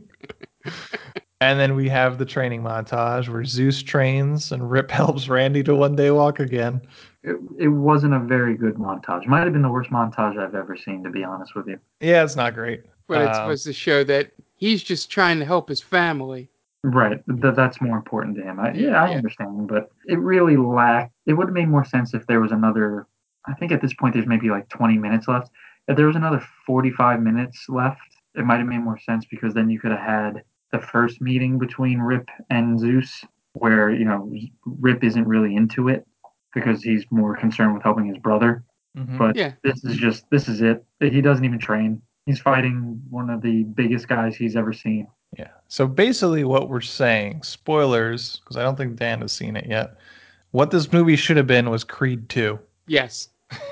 And then we have the training montage where Zeus trains and Rip helps Randy to one day walk again. It wasn't a very good montage. Might have been the worst montage I've ever seen, to be honest with you. Yeah, it's not great. But it's supposed to show that he's just trying to help his family. Right. That's more important to him. I understand, but it really lacked. It would have made more sense if there was another. I think at this point there's maybe like 20 minutes left. If there was another 45 minutes left, it might have made more sense because then you could have had the first meeting between Rip and Zeus where, Rip isn't really into it because he's more concerned with helping his brother. Mm-hmm. But this is it. He doesn't even train. He's fighting one of the biggest guys he's ever seen. Yeah. So basically what we're saying, spoilers, because I don't think Dan has seen it yet. What this movie should have been was Creed 2. Yes.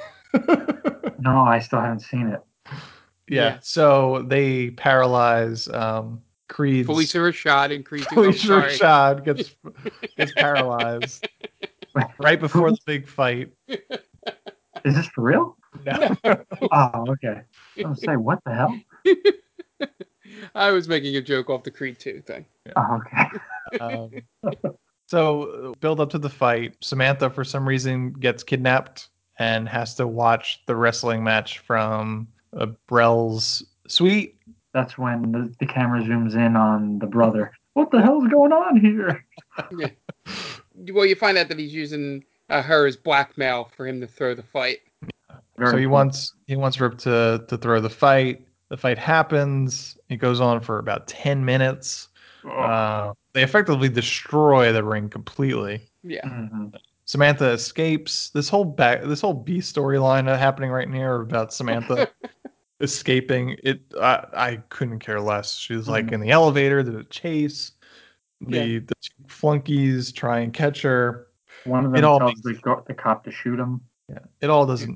No, I still haven't seen it. Yeah. So they paralyze Creed's... Felicia Rashad in Creed 2. Felicia Rashad gets paralyzed right before the big fight. Is this for real? No. Oh, okay. I was say, what the hell? I was making a joke off the Creed 2 thing. Oh, okay. So build up to the fight. Samantha, for some reason, gets kidnapped and has to watch the wrestling match from Brel's suite. That's when the camera zooms in on the brother. What the hell's going on here? Yeah. Well, you find out that he's using her as blackmail for him to throw the fight. So he wants Rip to throw the fight. The fight happens. It goes on for about 10 minutes. They effectively destroy the ring completely. Yeah. Mm-hmm. Samantha escapes. This whole B storyline happening right here about Samantha escaping. I couldn't care less. She was like in the elevator, the chase. The two flunkies try and catch her. One of them tells the cop to shoot him. Yeah. It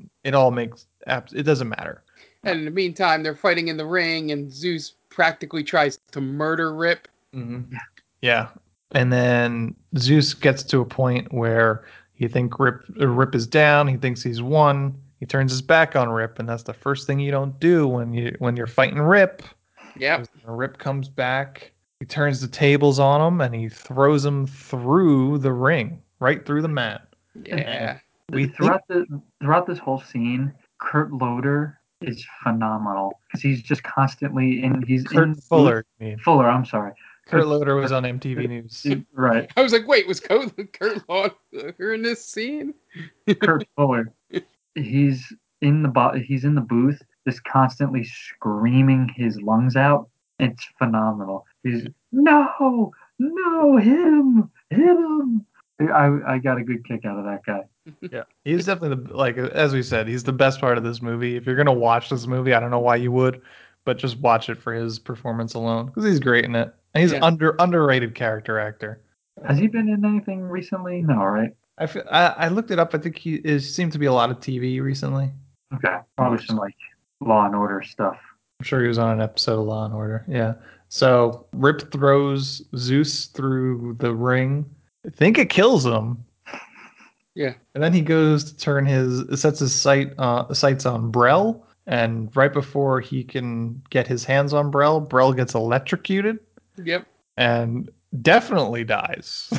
doesn't matter. And in the meantime, they're fighting in the ring, and Zeus practically tries to murder Rip. Mm-hmm. Yeah. And then Zeus gets to a point where he thinks Rip is down. He thinks he's won. He turns his back on Rip, and that's the first thing you don't do when you're fighting Rip. Yeah. Rip comes back. He turns the tables on him, and he throws him through the ring, right through the mat. Yeah. Throughout this whole scene, Kurt Loder is phenomenal because he's just constantly in. Fuller. Fuller, I'm sorry. Kurt Loder was on MTV News. Right. I was like, wait, was Kurt Loder in this scene? Kurt Fuller. He's in the booth, just constantly screaming his lungs out. It's phenomenal. He's no, hit him. I got a good kick out of that guy. Yeah, he's definitely as we said, he's the best part of this movie. If you're gonna watch this movie, I don't know why you would, but just watch it for his performance alone because he's great in it. And he's Yeah. underrated character actor. Has he been in anything recently? No, right? I looked it up. I think he seemed to be a lot of TV recently. Okay, probably some like Law and Order stuff. I'm sure he was on an episode of Law and Order. Yeah. So Rip throws Zeus through the ring. I think it kills him. Yeah. And then he goes to sets his sights on Brel. And right before he can get his hands on Brel gets electrocuted. Yep. And definitely dies.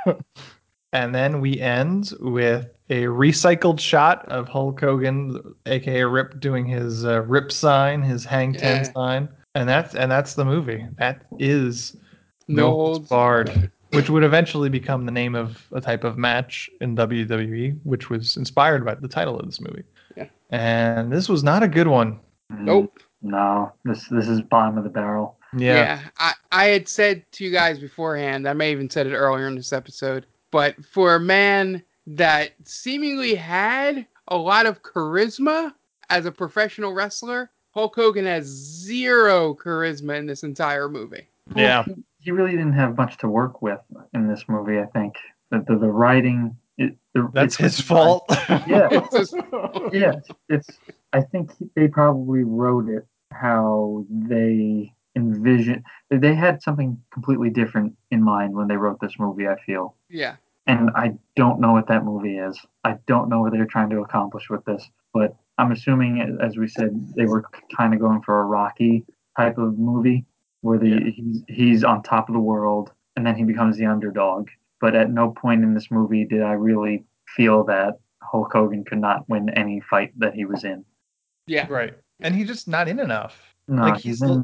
And then we end with a recycled shot of Hulk Hogan, aka Rip, doing his Rip sign, his Hang Ten sign, and that's the movie. That is No Holds Barred, which would eventually become the name of a type of match in WWE, which was inspired by the title of this movie. Yeah. And this was not a good one. Nope. No, this is bottom of the barrel. Yeah. I had said to you guys beforehand, I may even said it earlier in this episode, but for a man that seemingly had a lot of charisma as a professional wrestler, Hulk Hogan has zero charisma in this entire movie. Yeah. He really didn't have much to work with in this movie, I think. The writing... That's his fault. Yeah. Yeah. I think they probably wrote it how they envisioned. They had something completely different in mind when they wrote this movie, I feel. Yeah. And I don't know what that movie is. I don't know what they're trying to accomplish with this. But I'm assuming, as we said, they were kind of going for a Rocky type of movie where he's on top of the world and then he becomes the underdog. But at no point in this movie did I really feel that Hulk Hogan could not win any fight that he was in. Yeah. Right. And he's just not in enough. No, Like he's in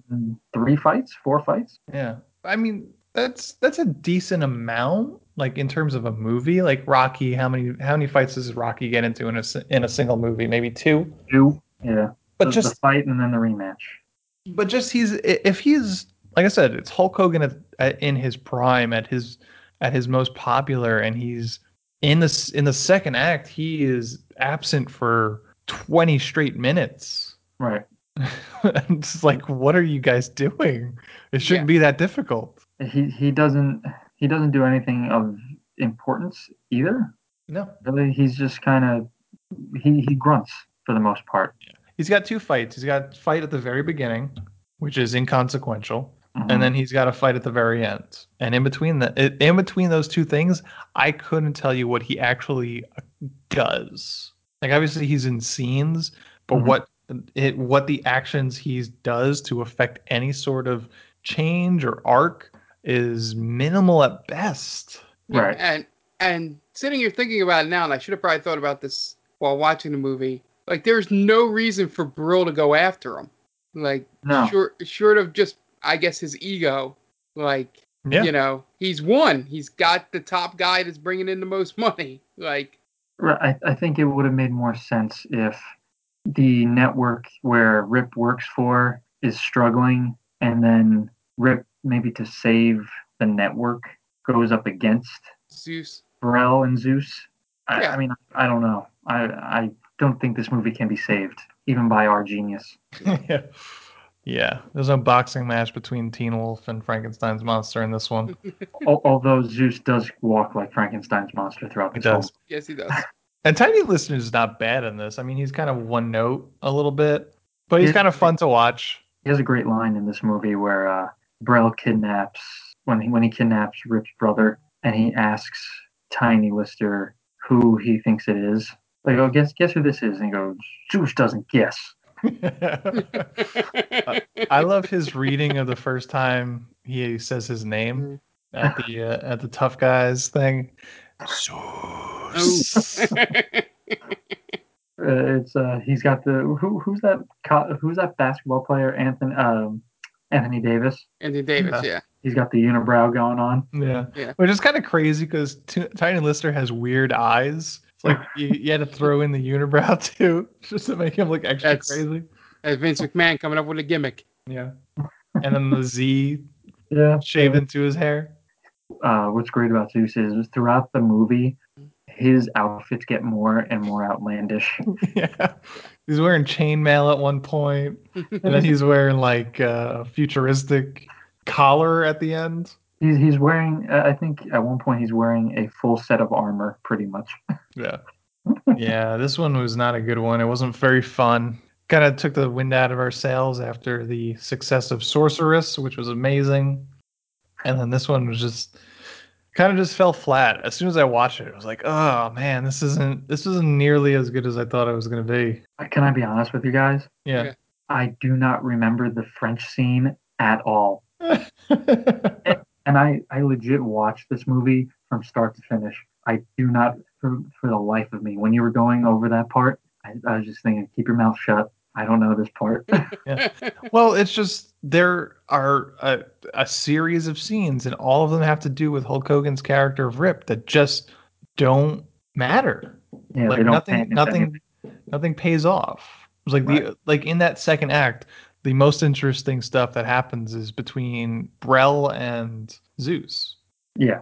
4 fights. Yeah. I mean, that's a decent amount, like in terms of a movie. Like Rocky, how many fights does Rocky get into in a single movie? Maybe 2? 2, yeah. But the fight and then the rematch. But just if he's, like I said, it's Hulk Hogan in his prime, at his most popular, and he's in the second act, he is absent for 20 straight minutes. Right. It's like, what are you guys doing? It shouldn't be that difficult. He doesn't do anything of importance either. No. Really, he's just kind of he grunts for the most part. He's got 2 fights. He's got a fight at the very beginning, which is inconsequential, and then he's got a fight at the very end. And in between those 2 things, I couldn't tell you what he actually does. Like obviously he's in scenes, but what the actions he does to affect any sort of change or arc is minimal at best. Right. And sitting here thinking about it now, and I should have probably thought about this while watching the movie, like there's no reason for Brill to go after him. Like short of just, I guess, his ego. Like, you know, he's won. He's got the top guy that's bringing in the most money. Like, right. I think it would have made more sense if the network where Rip works for is struggling, and then Rip, maybe to save the network, goes up against Zeus, Burrell and Zeus. I mean, I don't know. I don't think this movie can be saved, even by our genius. Yeah, there's no boxing match between Teen Wolf and Frankenstein's monster in this one. Although Zeus does walk like Frankenstein's monster throughout this whole. Yes, he does. And Tiny Listener is not bad in this. I mean, he's kind of one note a little bit, but he's kind of fun to watch. He has a great line in this movie where Burrell kidnaps when he kidnaps Rip's brother, and he asks Tiny Lister who he thinks it is. Like, oh, guess who this is? And he goes, Zeus doesn't guess. I love his reading of the first time he says his name at the Tough Guys thing. It's he's got the who's that basketball player, Anthony Davis. Anthony Davis, yeah. He's got the unibrow going on. Yeah. Which is kind of crazy because Tiny Lister has weird eyes. It's like you had to throw in the unibrow too, just to make him look extra crazy. That's Vince McMahon coming up with a gimmick. Yeah. And then the Z shaved into his hair. What's great about Zeus is throughout the movie, his outfits get more and more outlandish. Yeah. He's wearing chainmail at one point, and then he's wearing like a futuristic collar at the end. He's wearing, I think at one point he's wearing a full set of armor, pretty much. Yeah. Yeah, this one was not a good one. It wasn't very fun. Kind of took the wind out of our sails after the success of Sorceress, which was amazing. And then this one was just kind of just fell flat. As soon as I watched it, I was like, oh man, this isn't nearly as good as I thought it was going to be. Can I be honest with you guys? Yeah. I do not remember the French scene at all. And I legit watched this movie from start to finish. I do not, for the life of me, when you were going over that part, I was just thinking, keep your mouth shut. I don't know this part. Yeah. Well, it's just there are a series of scenes, and all of them have to do with Hulk Hogan's character of Rip that just don't matter. Yeah, like they don't nothing pays off. It was like like in that second act, the most interesting stuff that happens is between Brel and Zeus. Yeah.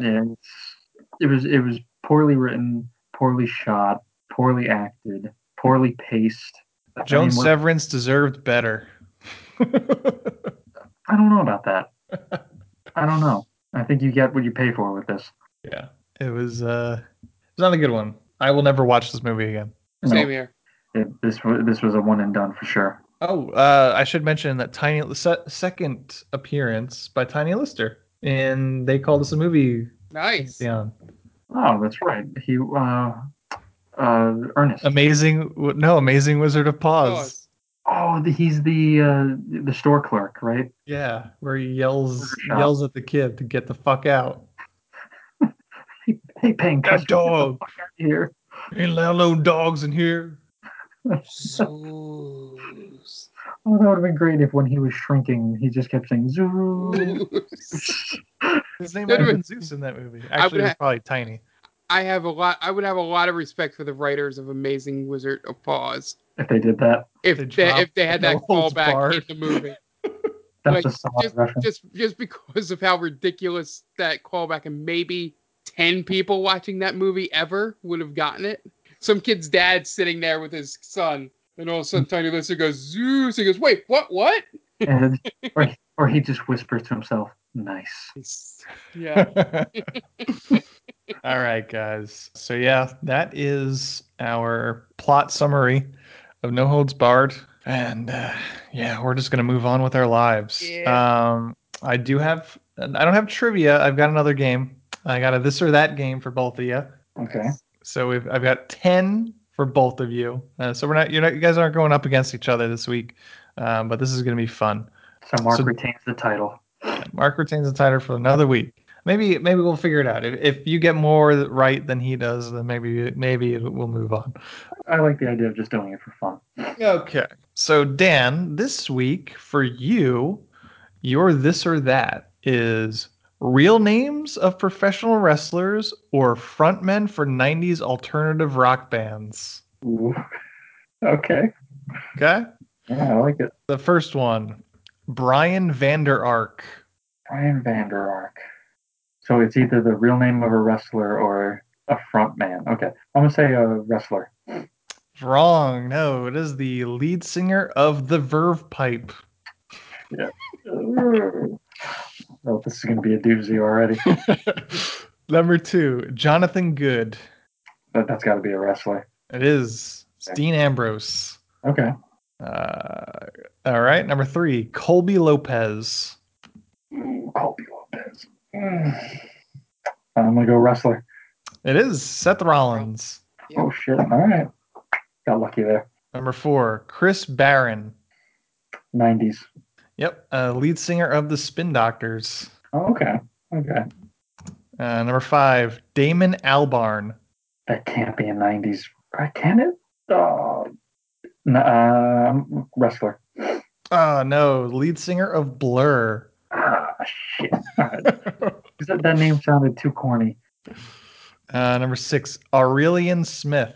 It was poorly written, poorly shot, poorly acted, poorly paced. Joan Severance deserved better. I don't know about that. I don't know. I think you get what you pay for with this. Yeah, it was not a good one. I will never watch this movie again. Same here. This was a one and done for sure. Oh, I should mention that second appearance by Tiny Lister, and they called this a movie. Nice. Yeah. Oh, that's right. He Ernest. Amazing Wizard of Pause. Oh, he's the store clerk, right? Yeah, where he yells at the kid to get the fuck out. Hey, paying that dog here. Ain't allowed no dogs in here. Zeus. Oh, that would have been great if when he was shrinking, he just kept saying Zeus. His name might have been Zeus in that movie. Actually, it was probably Tiny. I would have a lot of respect for the writers of Amazing Wizard of Pause if they did that. If they had that callback in the movie. That's like, a solid reference. Just because of how ridiculous that callback, and maybe 10 people watching that movie ever would have gotten it. Some kid's dad sitting there with his son, and all of a sudden Tiny Lister goes, Zeus. He goes, wait, what? Or he just whispers to himself, nice. Yeah. All right, guys. So yeah, that is our plot summary of No Holds Barred. And we're just gonna move on with our lives. Yeah. I don't have trivia. I've got another game. I got a this or that game for both of you. Okay. So I've got 10 for both of you. So you guys aren't going up against each other this week, but this is gonna be fun. So Mark retains the title. Mark retains the title for another week. Maybe we'll figure it out. If you get more right than he does, then maybe we'll move on. I like the idea of just doing it for fun. Okay. So Dan, this week for you, your this or that is real names of professional wrestlers or frontmen for 90s alternative rock bands. Ooh. Okay. Okay? Yeah, I like it. The first one, Brian Vander Ark. Brian Vander Ark. So it's either the real name of a wrestler or a front man. Okay. I'm going to say a wrestler. Wrong. No, it is the lead singer of the Verve Pipe. Yeah. Oh, this is going to be a doozy already. Number 2, Jonathan Good. That's got to be a wrestler. It is. It's Dean Ambrose. Okay. All right. Number 3, Colby Lopez. Colby Lopez. I'm going to go wrestler. It is Seth Rollins. Oh, shit. All right. Got lucky there. Number 4, Chris Barron. 90s. Yep. Lead singer of the Spin Doctors. Oh, okay. Okay. Number 5, Damon Albarn. That can't be a 90s. Can it? Wrestler. Oh, no. Lead singer of Blur. Ah, shit. That name sounded too corny. Number 6, Aurelian Smith.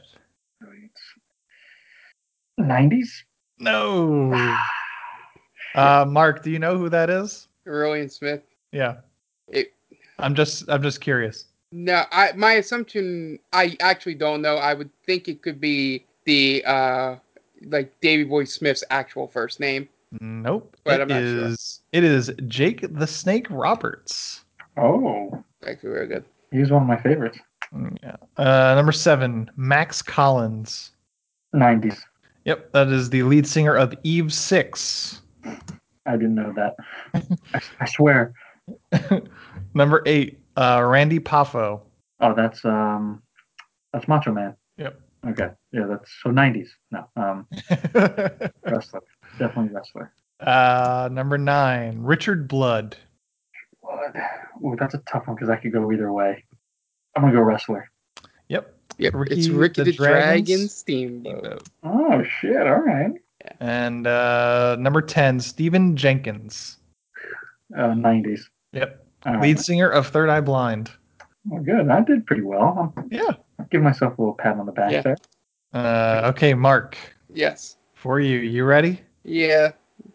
90s? No. Mark, do you know who that is? Aurelian Smith. Yeah. I'm just curious. No, my assumption, I actually don't know. I would think it could be the like Davey Boy Smith's actual first name. Nope. But I'm not sure. It is Jake the Snake Roberts. Oh, Actually, very good. He's one of my favorites. Yeah. Number 7, Max Collins. 90s. Yep, that is the lead singer of Eve 6. I didn't know that. I swear. Number 8, Randy Poffo. Oh, that's Macho Man. Yep. Okay. Yeah, that's so 90s. No. Wrestler. Definitely wrestler. Number 9, Richard Blood. What? Ooh, that's a tough one because I could go either way. I'm gonna go wrestler. Yep. Yep. It's Ricky the Dragon Steamboat. Oh shit! All right. And number 10, Stephen Jenkins. 90s. Yep. All Lead right. singer of Third Eye Blind. Well, good. I did pretty well. Yeah. I'll give myself a little pat on the back there. Okay, Mark. Yes. For you. You ready? Yeah.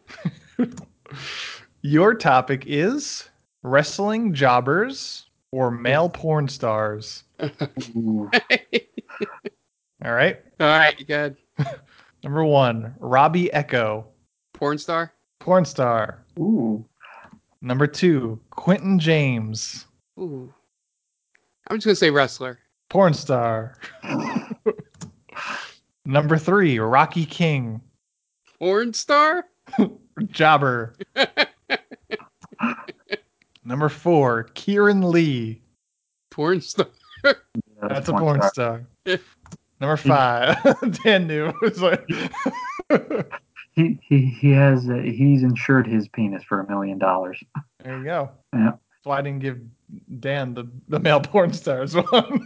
Your topic is wrestling jobbers or male porn stars. Ooh. All right. All right. Good. Number 1, Robbie Echo. Porn star. Porn star. Ooh. Number 2, Quentin James. Ooh. I'm just gonna say wrestler. Porn star. Number 3, Rocky King. Porn star. Jobber. Number 4, Kieran Lee. Porn star. That's a porn star. Number 5, Dan knew. It's like he's insured his penis for $1 million. There you go. Yeah. That's why I didn't give Dan the male porn stars one.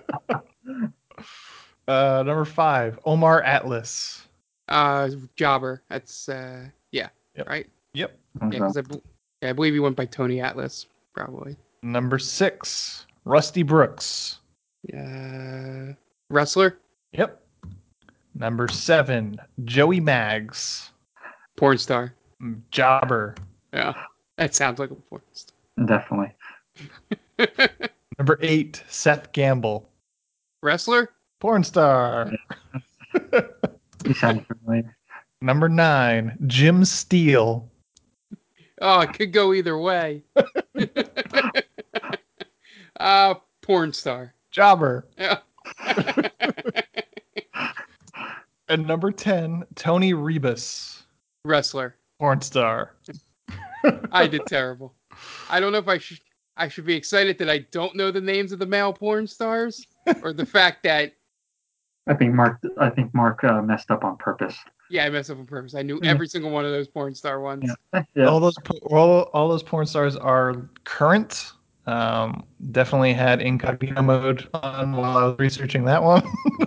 Number 5, Omar Atlas. Jobber. That's yeah. Yep. Right. Yep. Yeah, because I believe he went by Tony Atlas, probably. Number 6, Rusty Brooks. Wrestler. Yep. Number 7, Joey Maggs. Porn star. Jobber. Yeah, that sounds like a porn star. Definitely. Number 8, Seth Gamble. Wrestler. Porn star. He sounded familiar. Number 9, Jim Steele. Oh, it could go either way. Porn star. Jobber. Yeah. And number 10, Tony Rebus. Wrestler. Porn star. I did terrible. I don't know if I should be excited that I don't know the names of the male porn stars, or the fact that I think Mark messed up on purpose. I messed up on purpose. I knew every single one of those porn star ones. Yeah. All those porn stars are current. Definitely had incognito mode on while I was researching that one.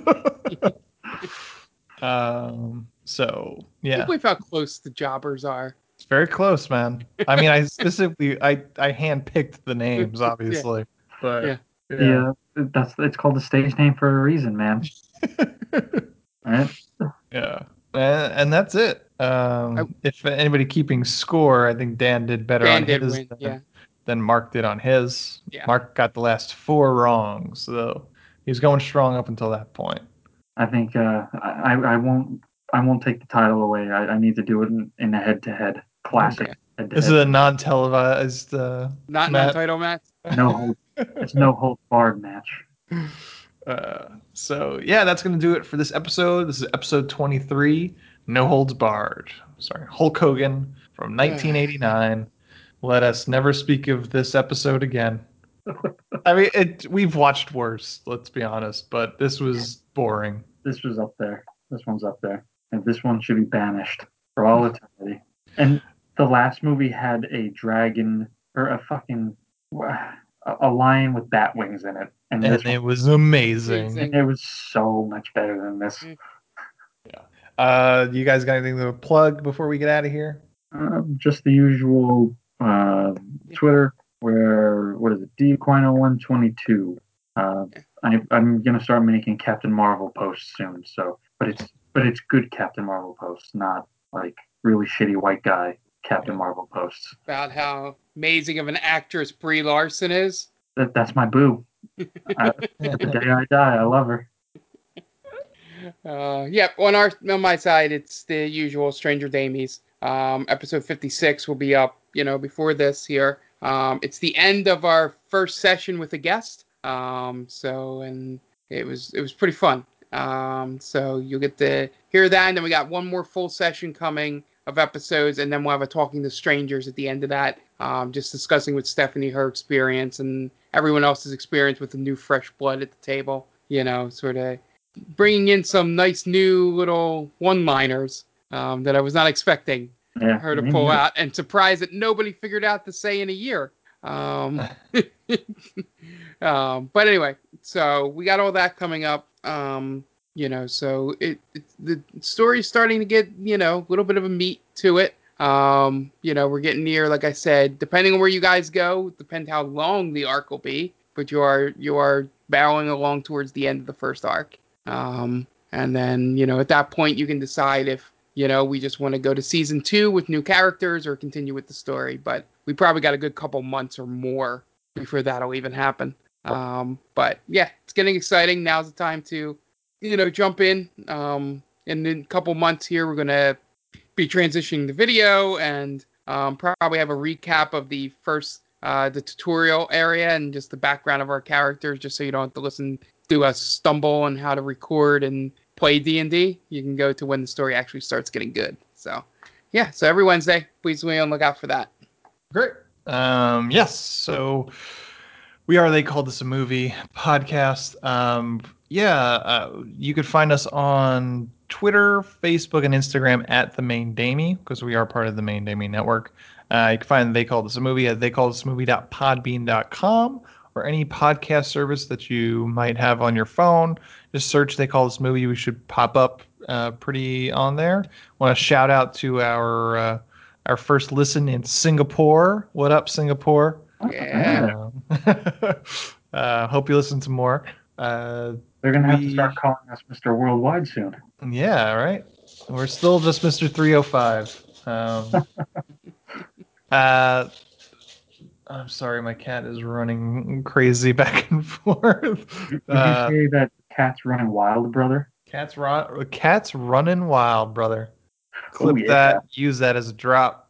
So I yeah, can't believe how close the jobbers are. it's very close, man. I mean, I specifically I handpicked the names, obviously, but yeah, it's called the stage name for a reason, man. Right? Yeah, and that's it. If anybody keeping score, I think Dan did better on his than Mark did on his. Yeah. Mark got the last 4 wrong, so he's going strong up until that point. I think I won't take the title away. I need to do it in a head-to-head classic. Okay. Head-to-head. This is a non-televised non-title match. It's no holds barred match. So yeah, that's gonna do it for this episode. This is episode 23, No Holds Barred. Sorry, Hulk Hogan from 1989. Let us never speak of this episode again. I mean, we've watched worse, let's be honest, but this was boring. This was up there. This one's up there. And this one should be banished for all eternity. And the last movie had a dragon, or a lion with bat wings in it. And it was amazing. And it was so much better than this. Yeah. You guys got anything to plug before we get out of here? Just the usual Twitter, where what is it? DQuino122. I'm gonna start making Captain Marvel posts soon. So, but it's good Captain Marvel posts, not like really shitty white guy Captain Marvel posts. About how amazing of an actress Brie Larson is. That's my boo. The day I die, I love her. Yep. On my side, it's the usual Stranger Damies. Episode 56 will be up, before this here. It's the end of our first session with a guest. And it was pretty fun. So you'll get to hear that, and then we got one more full session coming of episodes, and then we'll have a Talking to Strangers at the end of that, just discussing with Stephanie her experience and everyone else's experience with the new fresh blood at the table. Sort of bringing in some nice new little one-liners that I was not expecting her to pull out, and surprised that nobody figured out to say in a year. But anyway, so we got all that coming up. So the story's starting to get, a little bit of a meat to it. We're getting near, like I said, depending on where you guys go, depends how long the arc will be, but you are barreling along towards the end of the first arc. And then, at that point you can decide if, we just want to go to season 2 with new characters or continue with the story, but we probably got a good couple months or more before that'll even happen. But yeah, it's getting exciting. Now's the time to, jump in. In a couple months here, we're going to be transitioning the video and probably have a recap of the first, the tutorial area and just the background of our characters, just so you don't have to listen to us stumble on how to record and play D&D. You can go to when the story actually starts getting good. So yeah, so every Wednesday, please be on the lookout for that. Great. Yes. So we are They Called This a Movie podcast. You could find us on Twitter, Facebook, and Instagram at The Main Damie, because we are part of the Main Damie network. You can find They Called This a Movie at theycalledthismovie.podbean.com or any podcast service that you might have on your phone. Just search They Call This Movie. We should pop up pretty on there. Want to shout out to our first listen in Singapore. What up, Singapore? Yeah. Hope you listen to more. They're going to have to start calling us Mr. Worldwide soon. Yeah, right. We're still just Mr. 305. I'm sorry, my cat is running crazy back and forth. Did you say that cat's running wild, brother? Cat's running wild, brother. Clip that, use that as a drop.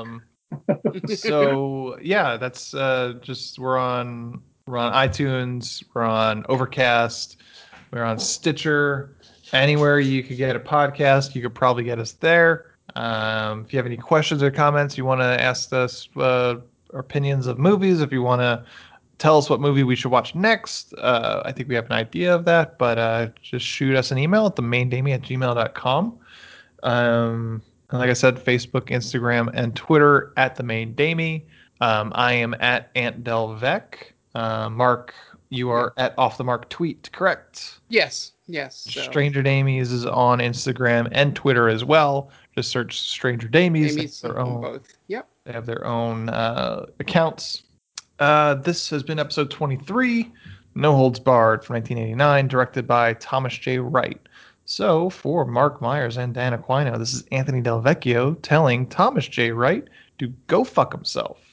So yeah, that's just we're on iTunes, we're on Overcast, we're on Stitcher. Anywhere you could get a podcast, you could probably get us there. If you have any questions or comments, you want to ask us opinions of movies, if you want to tell us what movie we should watch next, I think we have an idea of that, but just shoot us an email at themaindamie@gmail.com. And like I said, Facebook, Instagram, and Twitter at The Main Damie. I am at Ant Delvec. Mark, you are at Off the Mark Tweet, correct? Yes. So. Stranger Damies is on Instagram and Twitter as well. Just search Stranger Damies. Their own, both. Yep. They have their own accounts. This has been episode 23, No Holds Barred, from 1989, directed by Thomas J. Wright. So, for Mark Myers and Dan Aquino, this is Anthony Del Vecchio telling Thomas J. Wright to go fuck himself.